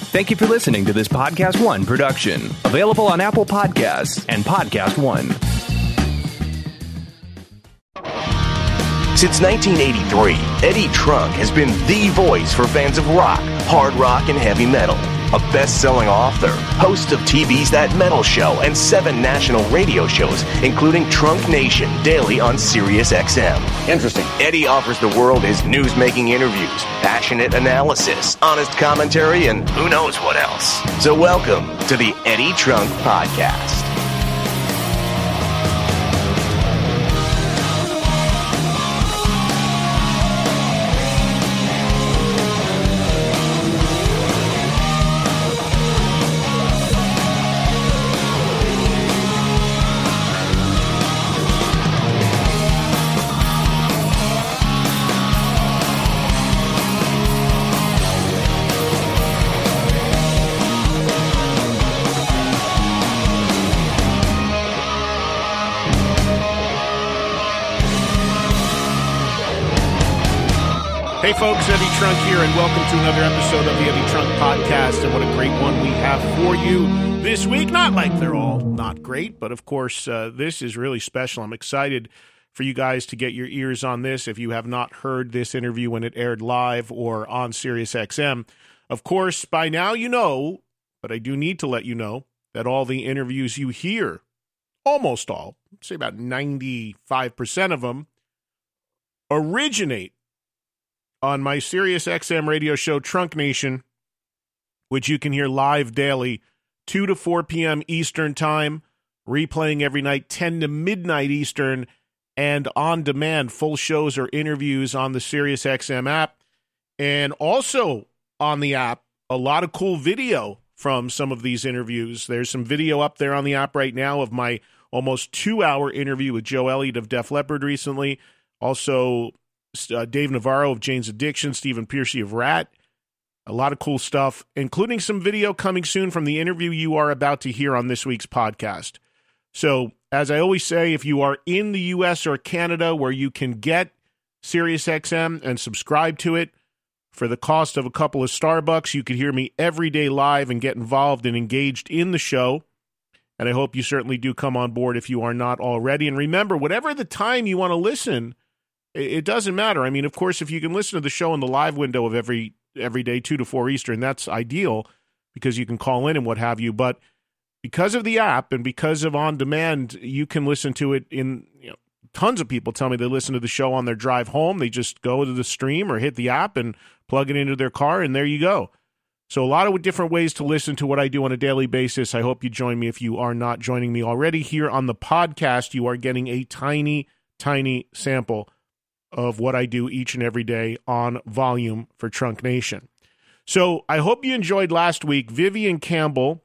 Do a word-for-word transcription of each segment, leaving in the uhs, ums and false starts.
Thank you for listening to this Podcast One production, available on Apple Podcasts and Podcast One. Since nineteen eighty-three, Eddie Trunk has been the voice for fans of rock, hard rock, and heavy metal. A best-selling author, host of T V's That Metal Show and seven national radio shows, including Trunk Nation, daily on Sirius X M. Interesting. Eddie offers the world his news-making interviews, passionate analysis, honest commentary, and who knows what else. So welcome to the Eddie Trunk Podcast. Hey folks, Eddie Trunk here, and welcome to another episode of the Eddie Trunk Podcast, and what a great one we have for you this week. Not like they're all not great, but of course, uh, this is really special. I'm excited for you guys to get your ears on this if you have not heard this interview when it aired live or on Sirius X M. Of course, by now you know, but I do need to let you know that all the interviews you hear, almost all, say about ninety-five percent of them, originate on my Sirius X M radio show, Trunk Nation, which you can hear live daily, two to four p.m. Eastern Time, replaying every night, ten to midnight Eastern, and on demand, full shows or interviews on the Sirius X M app. And also on the app, a lot of cool video from some of these interviews. There's some video up there on the app right now of my almost two-hour interview with Joe Elliott of Def Leppard recently. Also, Uh, Dave Navarro of Jane's Addiction, Stephen Piercy of Rat. A lot of cool stuff, including some video coming soon from the interview you are about to hear on this week's podcast. So, as I always say, if you are in the U S or Canada where you can get Sirius X M and subscribe to it for the cost of a couple of Starbucks, you could hear me every day live and get involved and engaged in the show. And I hope you certainly do come on board if you are not already. And remember, whatever the time you want to listen, it doesn't matter. I mean, of course, if you can listen to the show in the live window of every every day, two to four Eastern, that's ideal because you can call in and what have you. But because of the app and because of on demand, you can listen to it in, you know, tons of people tell me they listen to the show on their drive home. They just go to the stream or hit the app and plug it into their car, and there you go. So a lot of different ways to listen to what I do on a daily basis. I hope you join me if you are not joining me already. Here on the podcast, you are getting a tiny, tiny sample of what I do each and every day on volume for Trunk Nation. So I hope you enjoyed last week. Vivian Campbell,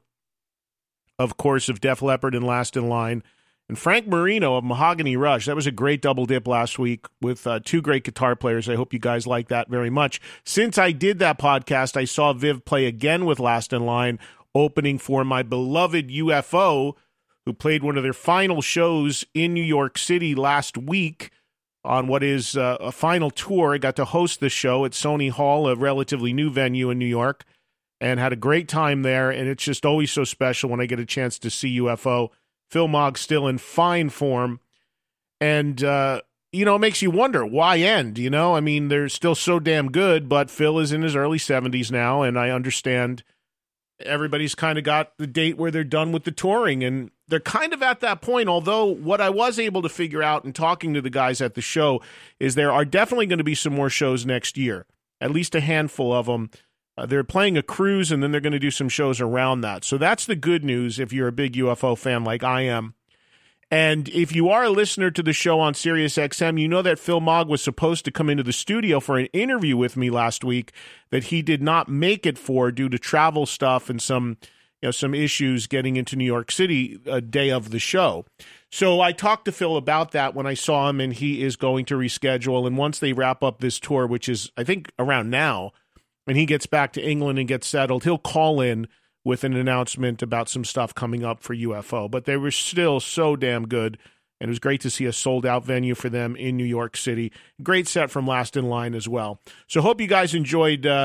of course, of Def Leppard and Last in Line, and Frank Marino of Mahogany Rush. That was a great double dip last week with uh, two great guitar players. I hope you guys like that very much. Since I did that podcast, I saw Viv play again with Last in Line, opening for my beloved U F O, who played one of their final shows in New York City last week on what is uh, a final tour. I got to host the show at Sony Hall, a relatively new venue in New York, and had a great time there, and it's just always so special when I get a chance to see U F O. Phil Mogg still in fine form, and, uh, you know, it makes you wonder, why end, you know? I mean, they're still so damn good, but Phil is in his early seventies now, and I understand everybody's kind of got the date where they're done with the touring, and they're kind of at that point, although what I was able to figure out in talking to the guys at the show is there are definitely going to be some more shows next year, at least a handful of them. Uh, they're playing a cruise, and then they're going to do some shows around that. So that's the good news if you're a big U F O fan like I am. And if you are a listener to the show on Sirius X M, you know that Phil Mogg was supposed to come into the studio for an interview with me last week that he did not make it for due to travel stuff and some, you know, some issues getting into New York City a day of the show. So I talked to Phil about that when I saw him, and he is going to reschedule. And once they wrap up this tour, which is, I think, around now, and he gets back to England and gets settled, he'll call in with an announcement about some stuff coming up for U F O. But they were still so damn good, and it was great to see a sold-out venue for them in New York City. Great set from Last in Line as well. So hope you guys enjoyed uh,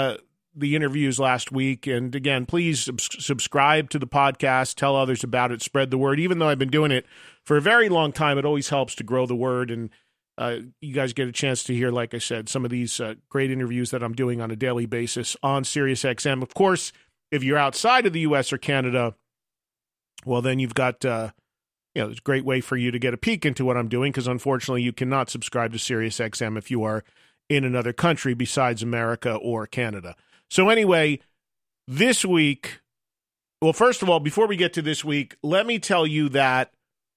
the interviews last week. And again, please sub- subscribe to the podcast, tell others about it, spread the word. Even though I've been doing it for a very long time, it always helps to grow the word. And uh, you guys get a chance to hear, like I said, some of these uh, great interviews that I'm doing on a daily basis on SiriusXM. Of course, if you're outside of the U S or Canada, well, then you've got, uh, you know, it's a great way for you to get a peek into what I'm doing, because unfortunately you cannot subscribe to SiriusXM if you are in another country besides America or Canada. So anyway, this week, well, first of all, before we get to this week, let me tell you that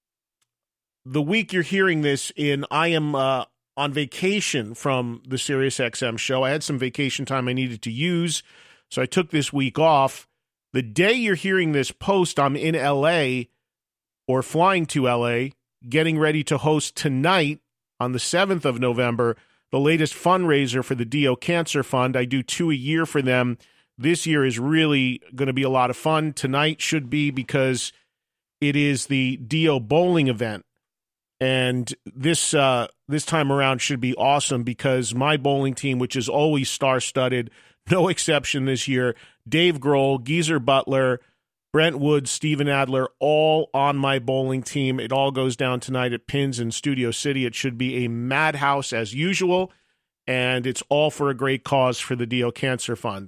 the week you're hearing this in, I am uh, on vacation from the SiriusXM show. I had some vacation time I needed to use, so I took this week off. The day you're hearing this post, I'm in L A, or flying to L A, getting ready to host tonight on the seventh of November, the latest fundraiser for the Dio Cancer Fund. I do two a year for them. This year is really going to be a lot of fun. Tonight should be, because it is the Dio bowling event. And this uh, this time around should be awesome, because my bowling team, which is always star-studded, no exception this year, Dave Grohl, Geezer Butler, Brent Woods, Steven Adler, all on my bowling team. It all goes down tonight at Pins in Studio City. It should be a madhouse as usual, and it's all for a great cause for the Dio Cancer Fund.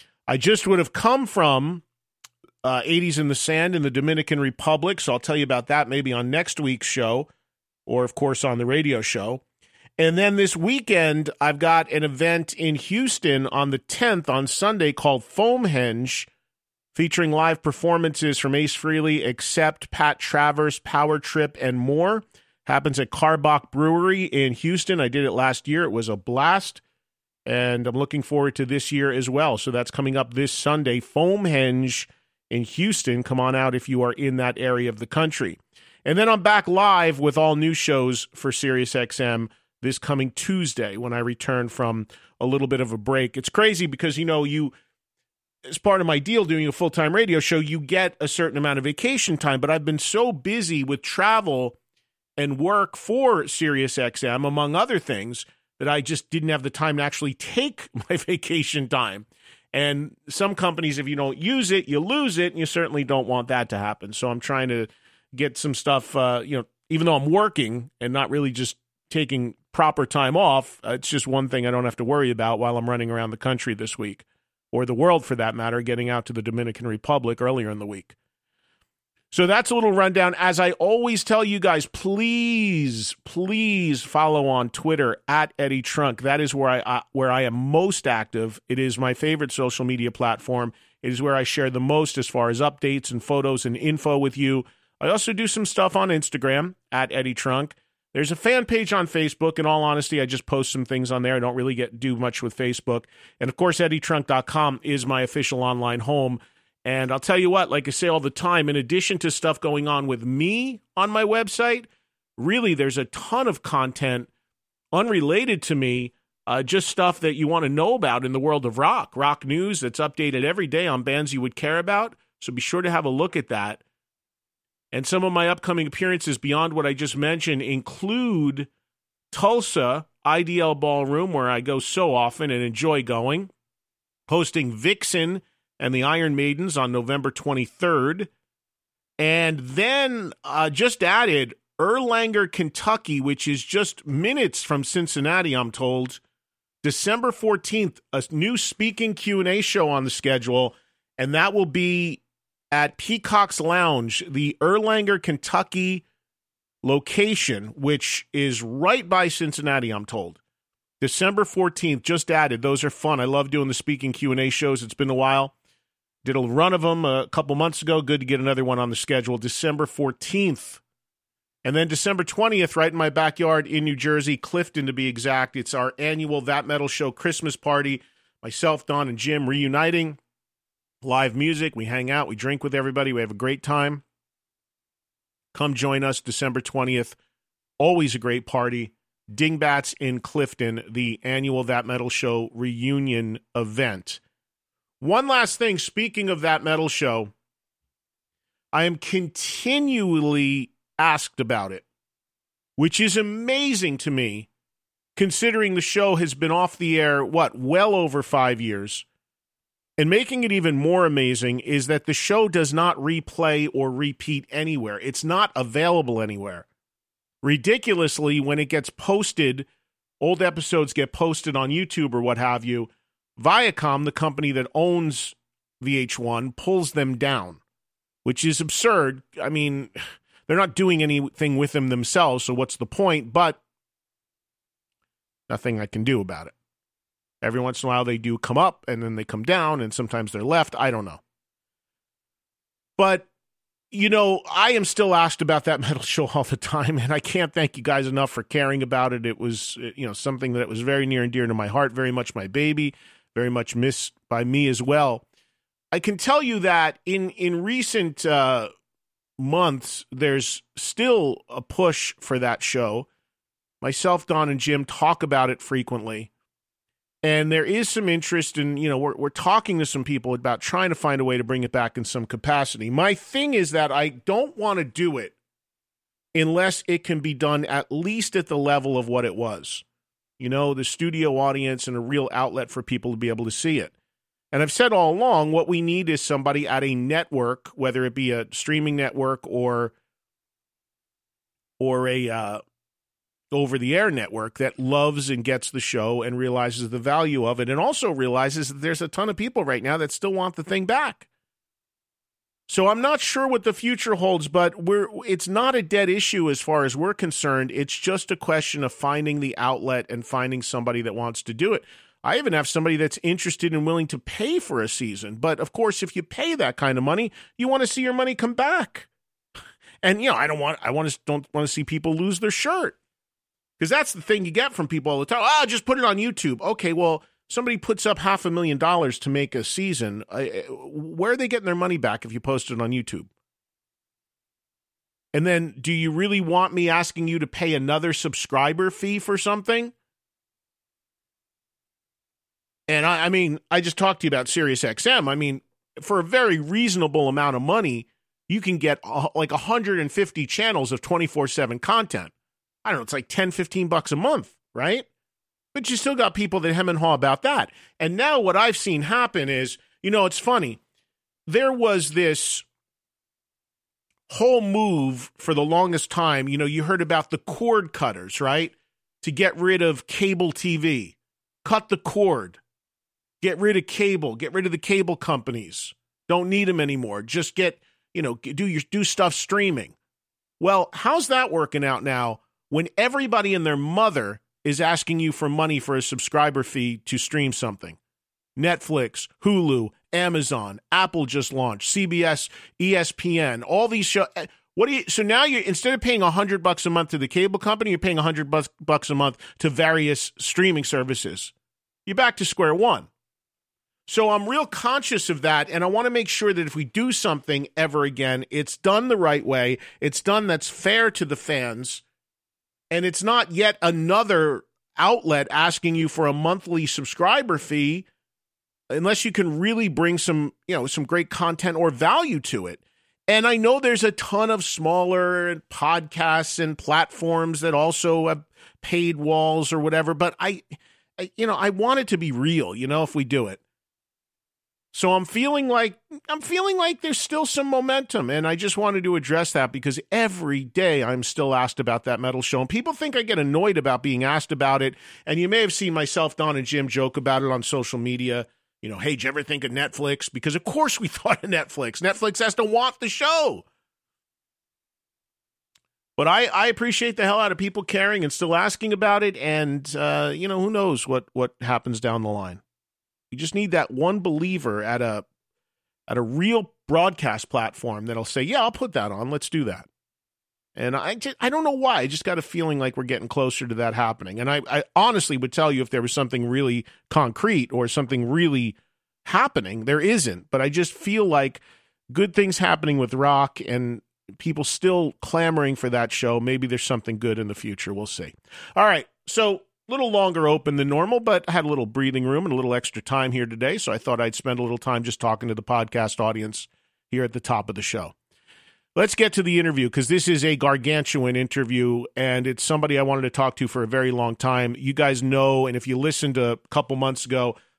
I just would have come from uh, eighties in the Sand in the Dominican Republic, so I'll tell you about that maybe on next week's show, or, of course, on the radio show. And then this weekend, I've got an event in Houston on the tenth, on Sunday, called Foamhenge, featuring live performances from Ace Frehley, Accept, Pat Travers, Power Trip, and more. Happens at Karbach Brewery in Houston. I did it last year. It was a blast, and I'm looking forward to this year as well. So that's coming up this Sunday, Foamhenge in Houston. Come on out if you are in that area of the country. And then I'm back live with all new shows for SiriusXM this coming Tuesday when I return from a little bit of a break. It's crazy because, you know, you... as part of my deal doing a full-time radio show, you get a certain amount of vacation time, but I've been so busy with travel and work for SiriusXM, among other things, that I just didn't have the time to actually take my vacation time. And some companies, if you don't use it, you lose it, and you certainly don't want that to happen. So I'm trying to get some stuff, uh, you know, even though I'm working and not really just taking proper time off, uh, it's just one thing I don't have to worry about while I'm running around the country this week. Or the world, for that matter, getting out to the Dominican Republic earlier in the week. So that's a little rundown. As I always tell you guys, please, please follow on Twitter at Eddie Trunk. That is where I uh, where I am most active. It is my favorite social media platform. It is where I share the most as far as updates and photos and info with you. I also do some stuff on Instagram at Eddie Trunk. There's a fan page on Facebook. In all honesty, I just post some things on there. I don't really get do much with Facebook. And, of course, Eddie Trunk dot com is my official online home. And I'll tell you what, like I say all the time, in addition to stuff going on with me on my website, really there's a ton of content unrelated to me, uh, just stuff that you want to know about in the world of rock, rock news that's updated every day on bands you would care about. So be sure to have a look at that. And some of my upcoming appearances beyond what I just mentioned include Tulsa, I D L Ballroom, where I go so often and enjoy going, hosting Vixen and the Iron Maidens on November twenty-third, and then uh, just added Erlanger, Kentucky, which is just minutes from Cincinnati, I'm told, December fourteenth, a new speaking Q and A show on the schedule, and that will be at Peacock's Lounge, the Erlanger, Kentucky location, which is right by Cincinnati, I'm told. December fourteenth, just added. Those are fun. I love doing the speaking Q and A shows. It's been a while. Did a run of them a couple months ago. Good to get another one on the schedule. December fourteenth. And then December twentieth, right in my backyard in New Jersey, Clifton to be exact. It's our annual That Metal Show Christmas party. Myself, Don, and Jim reuniting. Live music, we hang out, we drink with everybody, we have a great time. Come join us December twentieth. Always a great party. Dingbats in Clifton, the annual That Metal Show reunion event. One last thing, speaking of That Metal Show, I am continually asked about it, which is amazing to me, considering the show has been off the air, what, well over five years. And making it even more amazing is that the show does not replay or repeat anywhere. It's not available anywhere. Ridiculously, when it gets posted, old episodes get posted on YouTube or what have you, Viacom, the company that owns V H one, pulls them down, which is absurd. I mean, they're not doing anything with them themselves, so what's the point? But nothing I can do about it. Every once in a while they do come up, and then they come down, and sometimes they're left. I don't know. But, you know, I am still asked about that metal show all the time, and I can't thank you guys enough for caring about it. It was, you know, something that was very near and dear to my heart, very much my baby, very much missed by me as well. I can tell you that in, in recent uh, months, there's still a push for that show. Myself, Don, and Jim talk about it frequently. And there is some interest in, you know, we're we're talking to some people about trying to find a way to bring it back in some capacity. My thing is that I don't want to do it unless it can be done at least at the level of what it was. You know, the studio audience and a real outlet for people to be able to see it. And I've said all along, what we need is somebody at a network, whether it be a streaming network or or a uh, over-the-air network, that loves and gets the show and realizes the value of it, and also realizes that there's a ton of people right now that still want the thing back. So I'm not sure what the future holds, but we're it's not a dead issue as far as we're concerned. It's just a question of finding the outlet and finding somebody that wants to do it. I even have somebody that's interested and willing to pay for a season. But, of course, if you pay that kind of money, you want to see your money come back. And, you know, I don't want I want to don't want to see people lose their shirt. Because that's the thing you get from people all the time. Oh, just put it on YouTube. Okay, well, somebody puts up half a million dollars to make a season. Uh, where are they getting their money back if you post it on YouTube? And then, do you really want me asking you to pay another subscriber fee for something? And I, I mean, I just talked to you about SiriusXM. I mean, for a very reasonable amount of money, you can get uh, like one hundred fifty channels of twenty-four seven content. I don't know, it's like ten, fifteen bucks a month, right? But you still got people that hem and haw about that. And now what I've seen happen is, you know, it's funny. There was this whole move for the longest time. You know, you heard about the cord cutters, right? To get rid of cable T V. Cut the cord. Get rid of cable. Get rid of the cable companies. Don't need them anymore. Just get, you know, do your do stuff streaming. Well, how's that working out now when everybody and their mother is asking you for money for a subscriber fee to stream something? Netflix, Hulu, Amazon, Apple just launched, C B S, E S P N, all these shows. What do you? So now you instead of paying a hundred bucks a month to the cable company, you're paying a hundred bucks a month to various streaming services. You're back to square one. So I'm real conscious of that, and I want to make sure that if we do something ever again, it's done the right way. It's done that's fair to the fans, and it's not yet another outlet asking you for a monthly subscriber fee unless you can really bring some, you know, some great content or value to it. And I know there's a ton of smaller podcasts and platforms that also have paid walls or whatever, but I, I you know, I want it to be real, you know, if we do it. So I'm feeling like I'm feeling like there's still some momentum, and I just wanted to address that because every day I'm still asked about that metal show, and people think I get annoyed about being asked about it. And you may have seen myself, Don, and Jim joke about it on social media. You know, hey, did you ever think of Netflix? Because of course we thought of Netflix. Netflix has to want the show. But I, I appreciate the hell out of people caring and still asking about it, and uh, you know, who knows what what happens down the line. You just need that one believer at a at a real broadcast platform that'll say, yeah, I'll put that on. Let's do that. And I just, I don't know why. I just got a feeling like we're getting closer to that happening. And I, I honestly would tell you if there was something really concrete or something really happening. There isn't. But I just feel like good things happening with rock and people still clamoring for that show. Maybe there's something good in the future. We'll see. All right. So a little longer open than normal, but I had a little breathing room and a little extra time here today, so I thought I'd spend a little time just talking to the podcast audience here at the top of the show. Let's get to the interview, because this is a gargantuan interview, and it's somebody I wanted to talk to for a very long time. You guys know, and if you listened a couple months ago,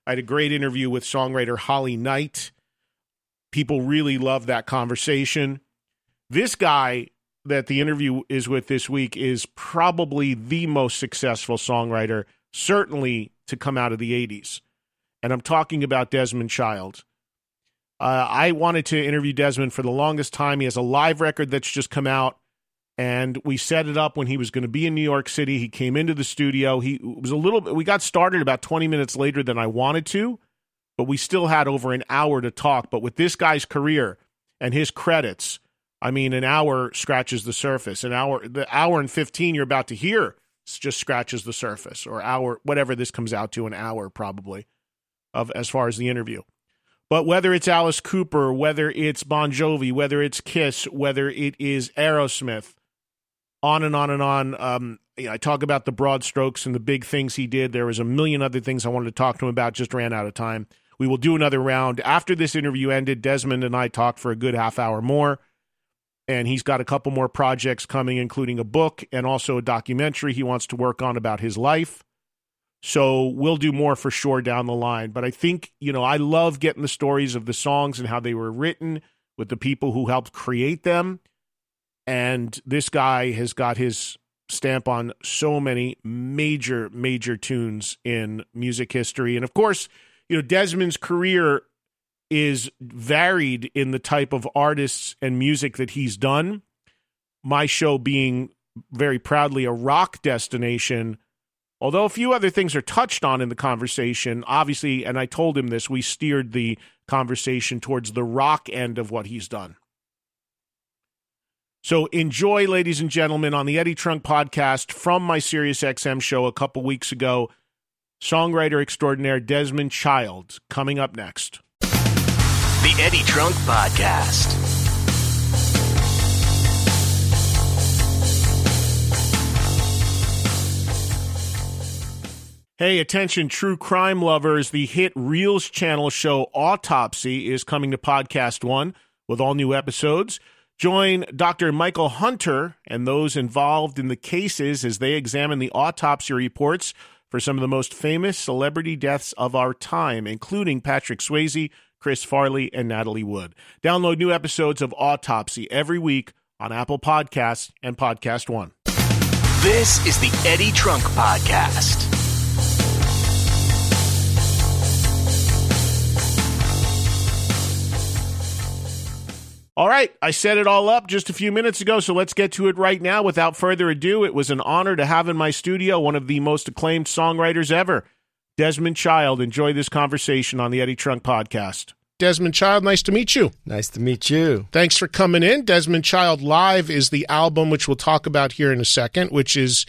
I had a great interview with songwriter Holly Knight. People really loved that conversation. This guy that the interview is with this week is probably the most successful songwriter, certainly to come out of the eighties. And I'm talking about Desmond Child. Uh, I wanted to interview Desmond for the longest time. He has a live record that's just come out, and we set it up when he was going to be in New York City. He came into the studio. He was a little bit, we got started about twenty minutes later than I wanted to, but we still had over an hour to talk. But with this guy's career and his credits, I mean, an hour scratches the surface. An hour, the hour and fifteen you're about to hear just scratches the surface, or hour, whatever this comes out to, an hour probably, of as far as the interview. But whether it's Alice Cooper, whether it's Bon Jovi, whether it's Kiss, whether it is Aerosmith, on and on and on. Um, you know, I talk about the broad strokes and the big things he did. There was a million other things I wanted to talk to him about, just ran out of time. We will do another round. After this interview ended, Desmond and I talked for a good half hour more, and he's got a couple more projects coming, including a book and also a documentary he wants to work on about his life. So we'll do more for sure down the line. But I think, you know, I love getting the stories of the songs and how they were written with the people who helped create them. And this guy has got his stamp on so many major, major tunes in music history. And of course, you know, Desmond's career is varied in the type of artists and music that he's done. My show being very proudly a rock destination, although a few other things are touched on in the conversation, obviously, and I told him this, we steered the conversation towards the rock end of what he's done. So enjoy, ladies and gentlemen, on the Eddie Trunk podcast from my SiriusXM show a couple weeks ago, songwriter extraordinaire Desmond Child, coming up next. The Eddie Trunk Podcast. Hey, attention, true crime lovers. The hit Reels channel show Autopsy is coming to Podcast One with all new episodes. Join Doctor Michael Hunter and those involved in the cases as they examine the autopsy reports for some of the most famous celebrity deaths of our time, including Patrick Swayze, Chris Farley, and Natalie Wood. Download new episodes of Autopsy every week on Apple Podcasts and Podcast One. This is the Eddie Trunk Podcast. All right, I set it all up just a few minutes ago, so let's get to it right now. Without further ado, it was an honor to have in my studio one of the most acclaimed songwriters ever, Desmond Child. Enjoy this conversation on the Eddie Trunk Podcast. Desmond Child, nice to meet you. Nice to meet you. Thanks for coming in. Desmond Child Live is the album, which we'll talk about here in a second, which is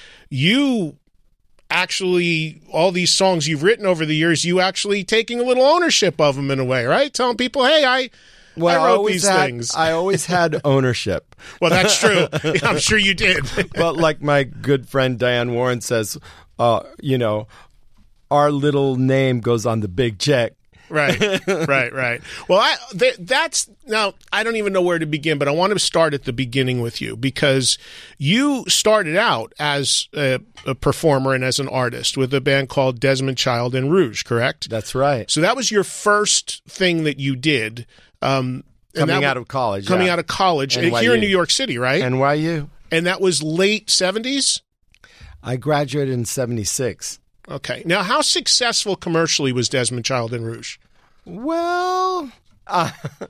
you actually, all these songs you've written over the years, you actually taking a little ownership of them in a way, right? Telling people, hey, I... Well, I wrote I always these had, things. I always had ownership. Well, that's true. I'm sure you did. But like my good friend Diane Warren says, uh, you know, our little name goes on the big check. Right, right, right. Well, I, th- that's now, I don't even know where to begin, but I want to start at the beginning with you because you started out as a, a performer and as an artist with a band called Desmond Child and Rouge, correct? That's right. So that was your first thing that you did. Um, coming that, out of college. Coming yeah. out of college N Y U. here in New York City, right? N Y U. And that was late seventies? I graduated in seventy-six. Okay. Now, how successful commercially was Desmond Child and Rouge? Well, uh,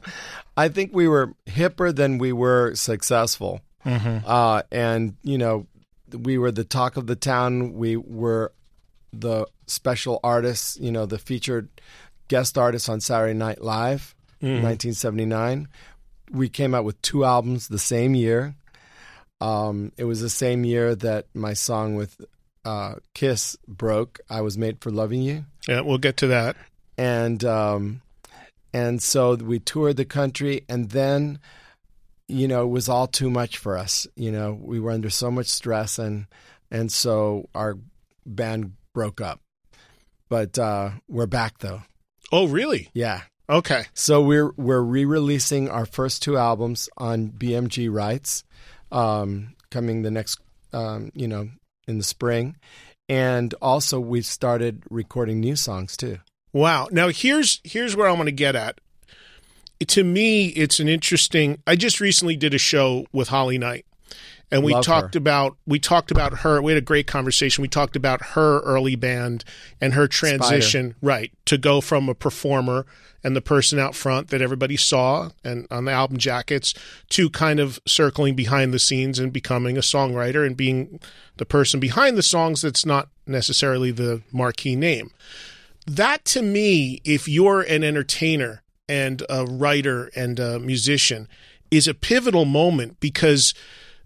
I think we were hipper than we were successful. Mm-hmm. Uh, and, you know, we were the talk of the town. We were the special artists, you know, the featured guest artists on Saturday Night Live, mm-hmm. nineteen seventy-nine. We came out with two albums the same year. Um, it was the same year that my song with uh, Kiss broke, I Was Made for Loving You. Yeah, we'll get to that. And um, and so we toured the country, and then, you know, it was all too much for us. You know, we were under so much stress, and and so our band broke up. But uh, we're back, though. Oh, really? Yeah. Okay. So we're we're re-releasing our first two albums on B M G rights, um, coming the next, um, you know, in the spring, and also we've started recording new songs too. Wow. Now here's here's where I'm going to get at. To me, it's an interesting. I just recently did a show with Holly Knight, and we Love talked her. about we talked about her. We had a great conversation. We talked about her early band and her transition, Spider. right, to go from a performer and the person out front that everybody saw and on the album jackets to kind of circling behind the scenes and becoming a songwriter and being the person behind the songs that's not necessarily the marquee name. That to me, if you're an entertainer and a writer and a musician, is a pivotal moment, because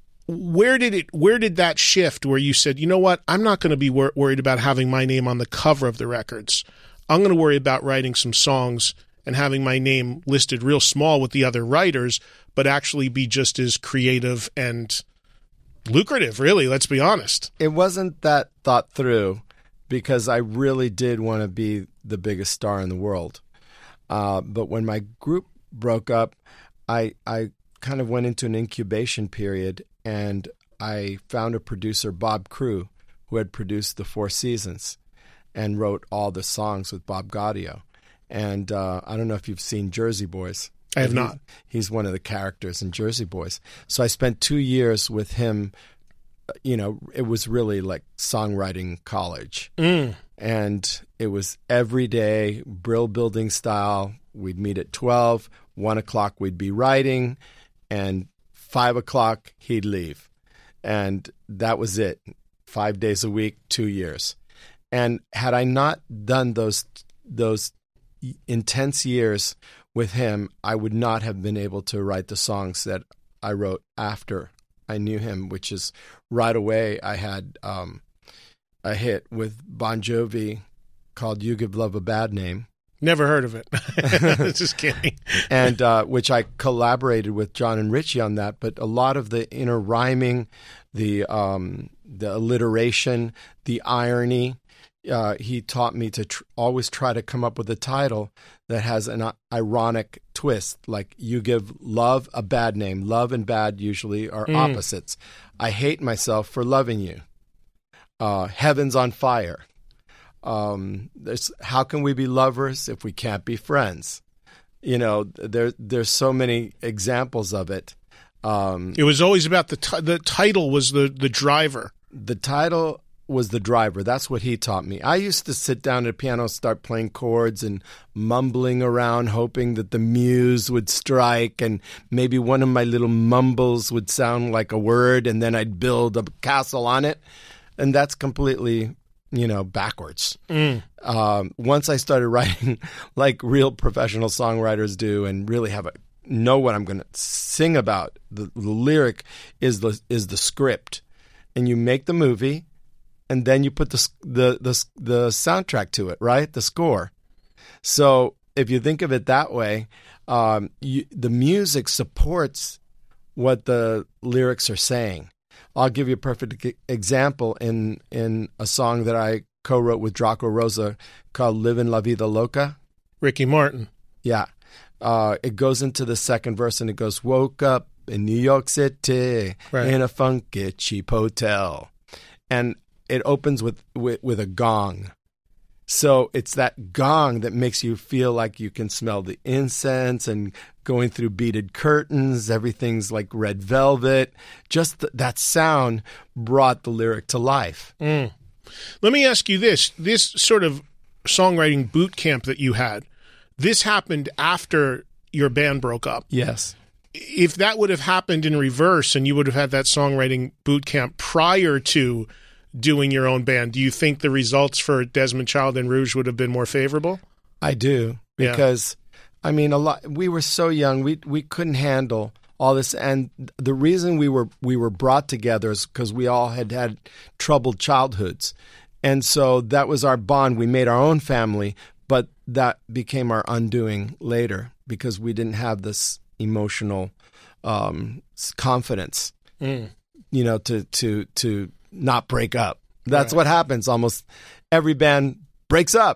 where did it where did that shift where you said, you know what, I'm not going to be wor- worried about having my name on the cover of the records. I'm going to worry about writing some songs and having my name listed real small with the other writers, but actually be just as creative and lucrative, really, let's be honest. It wasn't that thought through, because I really did want to be the biggest star in the world. Uh, but when my group broke up, I I kind of went into an incubation period, and I found a producer, Bob Crew, who had produced the Four Seasons and wrote all the songs with Bob Gaudio. And uh, I don't know if you've seen Jersey Boys. I have He's- not. He's one of the characters in Jersey Boys. So I spent two years with him. You know, it was really like songwriting college. Mm. And it was every day, Brill Building style. We'd meet at twelve, one o'clock we'd be writing, and five o'clock he'd leave. And that was it. Five days a week, two years. And had I not done those those intense years with him, I would not have been able to write the songs that I wrote after I knew him, which is right away I had um, a hit with Bon Jovi called You Give Love a Bad Name. Never heard of it. Just kidding. and uh, which I collaborated with John and Richie on that. But a lot of the inner rhyming, the um, the alliteration, the irony, uh, he taught me to tr- always try to come up with a title that has an uh, ironic twist, like You Give Love a Bad Name. Love and bad usually are Mm. opposites. I hate myself for loving you. Uh, Heaven's on fire. Um, there's how can we be lovers if we can't be friends? You know, there there's so many examples of it. Um, It was always about the t- the title was the the driver. the title was the driver. That's what he taught me. I used to sit down at a piano, start playing chords and mumbling around, hoping that the muse would strike and maybe one of my little mumbles would sound like a word, and then I'd build a castle on it. And that's completely, you know, backwards. Mm. Um, once I started writing like real professional songwriters do, and really have a know what I'm going to sing about, the, the lyric is the is the script, and you make the movie, and then you put the the the, the soundtrack to it, right? The score. So if you think of it that way, um, you, the music supports what the lyrics are saying. I'll give you a perfect e- example in in a song that I co-wrote with Draco Rosa called Livin' La Vida Loca. Ricky Martin. Yeah. Uh, it goes into the second verse and it goes, woke up in New York City Right. in a funky cheap hotel. And it opens with, with, with a gong. So it's that gong that makes you feel like you can smell the incense and going through beaded curtains. Everything's like red velvet. Just th- that sound brought the lyric to life. Mm. Let me ask you this. This sort of songwriting boot camp that you had, this happened after your band broke up. Yes. If that would have happened in reverse and you would have had that songwriting boot camp prior to doing your own band, do you think the results for Desmond Child and Rouge would have been more favorable? I do, Yeah. because I mean, a lot. We were so young, we we couldn't handle all this, and the reason we were we were brought together is because we all had had troubled childhoods, and so that was our bond. We made our own family, but that became our undoing later because we didn't have this emotional um, confidence, Mm. you know, to to to not break up. That's right. What happens. Almost every band breaks up.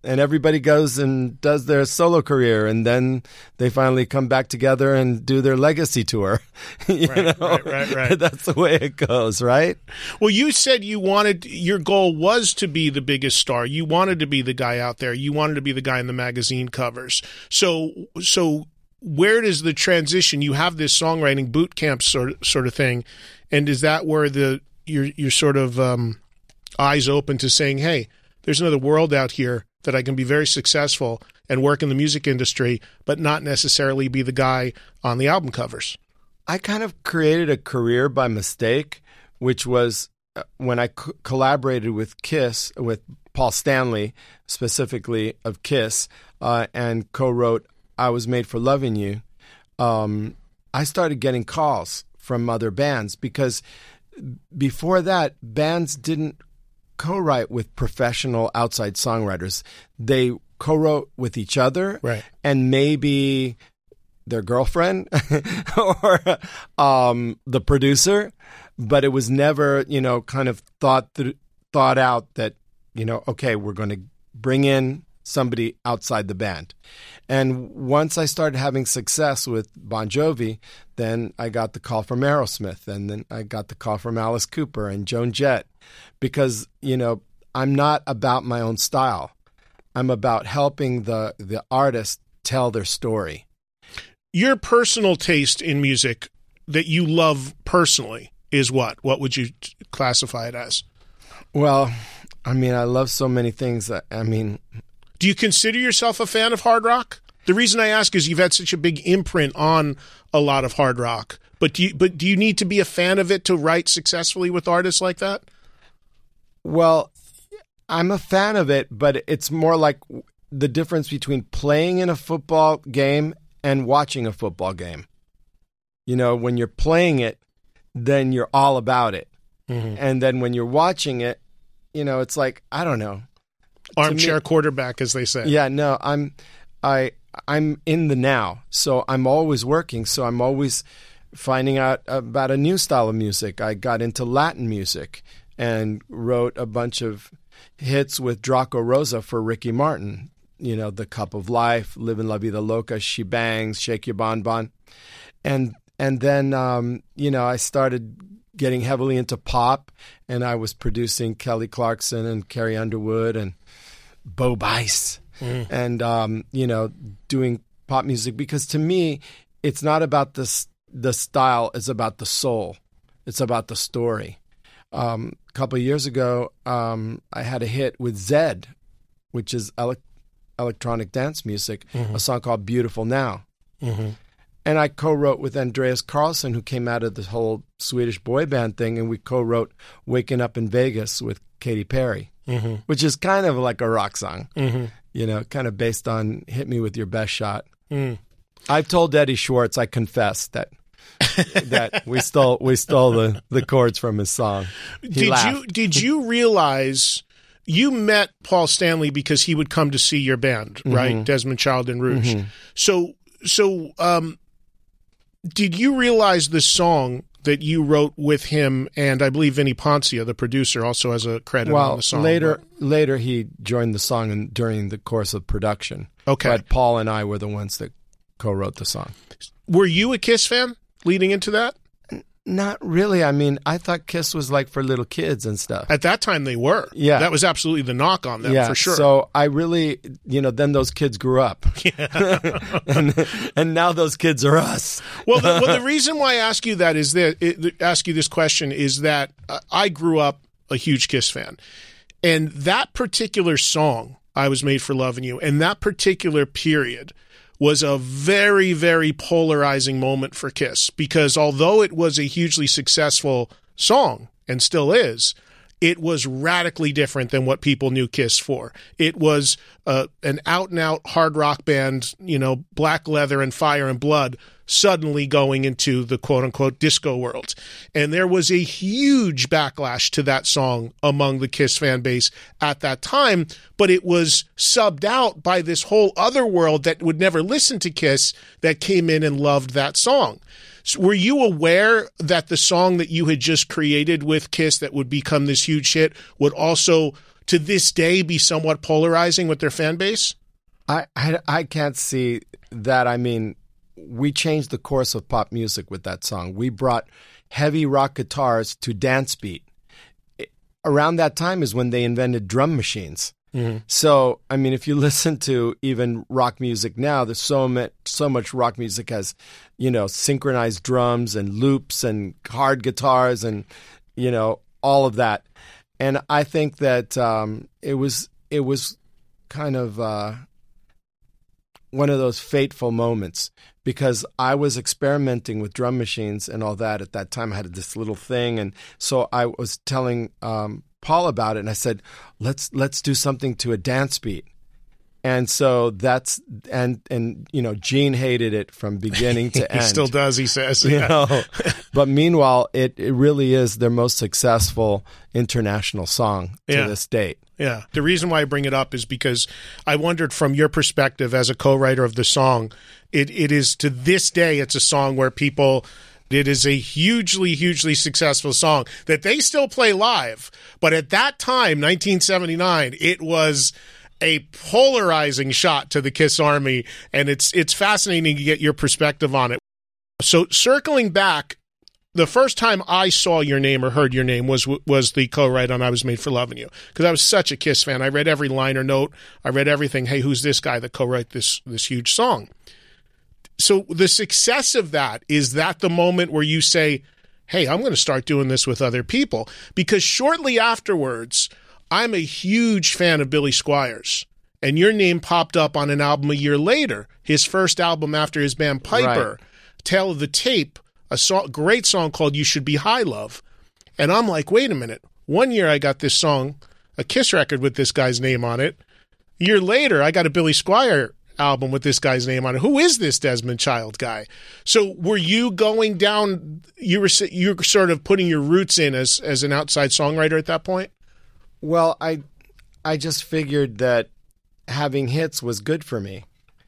and everybody goes and does their solo career, and then they finally come back together and do their legacy tour. you right, know? right, right, right. That's the way it goes, right? Well, you said you wanted, your goal was to be the biggest star. You wanted to be the guy out there. You wanted to be the guy in the magazine covers. So, so where does the transition? You have this songwriting boot camp sort of, sort of thing, and is that where the you're you're sort of um, eyes open to saying, hey, there's another world out here that I can be very successful and work in the music industry, but not necessarily be the guy on the album covers? I kind of created a career by mistake, which was when I co- collaborated with Kiss, with Paul Stanley, specifically of Kiss, uh, and co-wrote I Was Made for Loving You. Um, I started getting calls from other bands because before that, bands didn't co-write with professional outside songwriters. They co-wrote with each other, right, and maybe their girlfriend or um, the producer, but it was never, you know, kind of thought th- thought out that, you know, okay, we're going to bring in somebody outside the band. And once I started having success with Bon Jovi, then I got the call from Aerosmith, and then I got the call from Alice Cooper and Joan Jett, because, you know, I'm not about my own style. I'm about helping the, the artist tell their story. Your personal taste in music that you love personally is what? What would you classify it as? Well, I mean, I love so many things. That, I mean... Do you consider yourself a fan of hard rock? The reason I ask is you've had such a big imprint on a lot of hard rock. But do you, but do you need to be a fan of it to write successfully with artists like that? Well, I'm a fan of it, but it's more like the difference between playing in a football game and watching a football game. You know, when you're playing it, then you're all about it. Mm-hmm. And then when you're watching it, you know, it's like, I don't know. Armchair me, quarterback, as they say. Yeah, no, I'm I I'm in the now. So I'm always working. So I'm always finding out about a new style of music. I got into Latin music and wrote a bunch of hits with Draco Rosa for Ricky Martin. You know, The Cup of Life, Livin' La Vida Loca, She Bangs, Shake Your Bon Bon. And and then um, you know, I started getting heavily into pop, and I was producing Kelly Clarkson and Carrie Underwood and Bo Bice, mm. and um, you know, doing pop music, because to me, it's not about the the style; it's about the soul. It's about the story. Um, a couple of years ago, um, I had a hit with Zed, which is ele- electronic dance music, mm-hmm. a song called "Beautiful Now," mm-hmm. and I co-wrote with Andreas Carlson, who came out of the whole Swedish boy band thing, and we co-wrote "Waking Up in Vegas" with Katy Perry. Mm-hmm. Which is kind of like a rock song, mm-hmm. you know, kind of based on "Hit Me With Your Best Shot." Mm. I've told Eddie Schwartz, I confess that that we stole we stole the, the chords from his song. He did laughed. you did you realize you met Paul Stanley because he would come to see your band, right? Mm-hmm. Desmond Child and Rouge. Mm-hmm. So so um, did you realize the song that you wrote with him, and I believe Vinnie Poncia, the producer, also has a credit well, on the song? Later, but... later he joined the song in, during the course of production. Okay. But Paul and I were the ones that co-wrote the song. Were you a Kiss fan leading into that? Not really. I mean, I thought Kiss was like for little kids and stuff. At that time, they were. Yeah. That was absolutely the knock on them, yeah, for sure. So I really, you know, then those kids grew up. Yeah. and, and now those kids are us. Well, the, well, the reason why I ask you that is that, it, ask you this question is that uh, I grew up a huge Kiss fan. And that particular song, I Was Made for Loving You, and that particular period was a very, very polarizing moment for Kiss, because although it was a hugely successful song, and still is, it was radically different than what people knew Kiss for. It was uh, an out-and-out hard rock band, you know, black leather and fire and blood, suddenly going into the quote-unquote disco world. And there was a huge backlash to that song among the Kiss fan base at that time, but it was subbed out by this whole other world that would never listen to Kiss that came in and loved that song. So were you aware that the song that you had just created with Kiss that would become this huge hit would also, to this day, be somewhat polarizing with their fan base? I, I, I can't see that. I mean, we changed the course of pop music with that song. We brought heavy rock guitars to dance beat. It, around that time is when they invented drum machines. Mm-hmm. So, I mean, if you listen to even rock music now, there's so much, so much rock music has, you know, synchronized drums and loops and hard guitars and, you know, all of that. And I think that um, it was it was kind of uh, one of those fateful moments, because I was experimenting with drum machines and all that at that time. I had this little thing, and so I was telling um, Paul about it, and I said, "Let's let's do something to a dance beat." And so that's and and you know, Gene hated it from beginning to end. He still does, he says. You Yeah. know, but meanwhile, it it really is their most successful international song to Yeah. this date. Yeah. The reason why I bring it up is because I wondered, from your perspective as a co-writer of the song, it, it is, to this day, it's a song where people, it is a hugely, hugely successful song that they still play live. But at that time, nineteen seventy-nine, it was a polarizing shot to the Kiss Army, and it's it's fascinating to get your perspective on it. So circling back, the first time I saw your name or heard your name was was the co-write on I Was Made for Loving You, because I was such a Kiss fan. I read every liner note. I read everything. Hey, who's this guy that co-wrote this this huge song? So the success of that, is that the moment where you say, hey, I'm going to start doing this with other people? Because shortly afterwards, I'm a huge fan of Billy Squires, and your name popped up on an album a year later, his first album after his band Piper, right. Tale of the Tape, a song, great song called You Should Be High, Love. And I'm like, wait a minute. One year I got this song, a Kiss record with this guy's name on it. A year later, I got a Billy Squire album with this guy's name on it. Who is this Desmond Child guy? So were you going down, you were you were sort of putting your roots in as as an outside songwriter at that point? Well, I I just figured that having hits was good for me.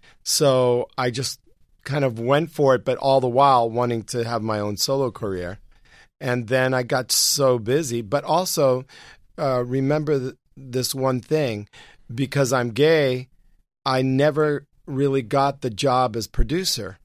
So I just kind of went for it, but all the while wanting to have my own solo career. And then I got so busy. But also, uh, remember th- this one thing, because I'm gay, I never really got the job as producer.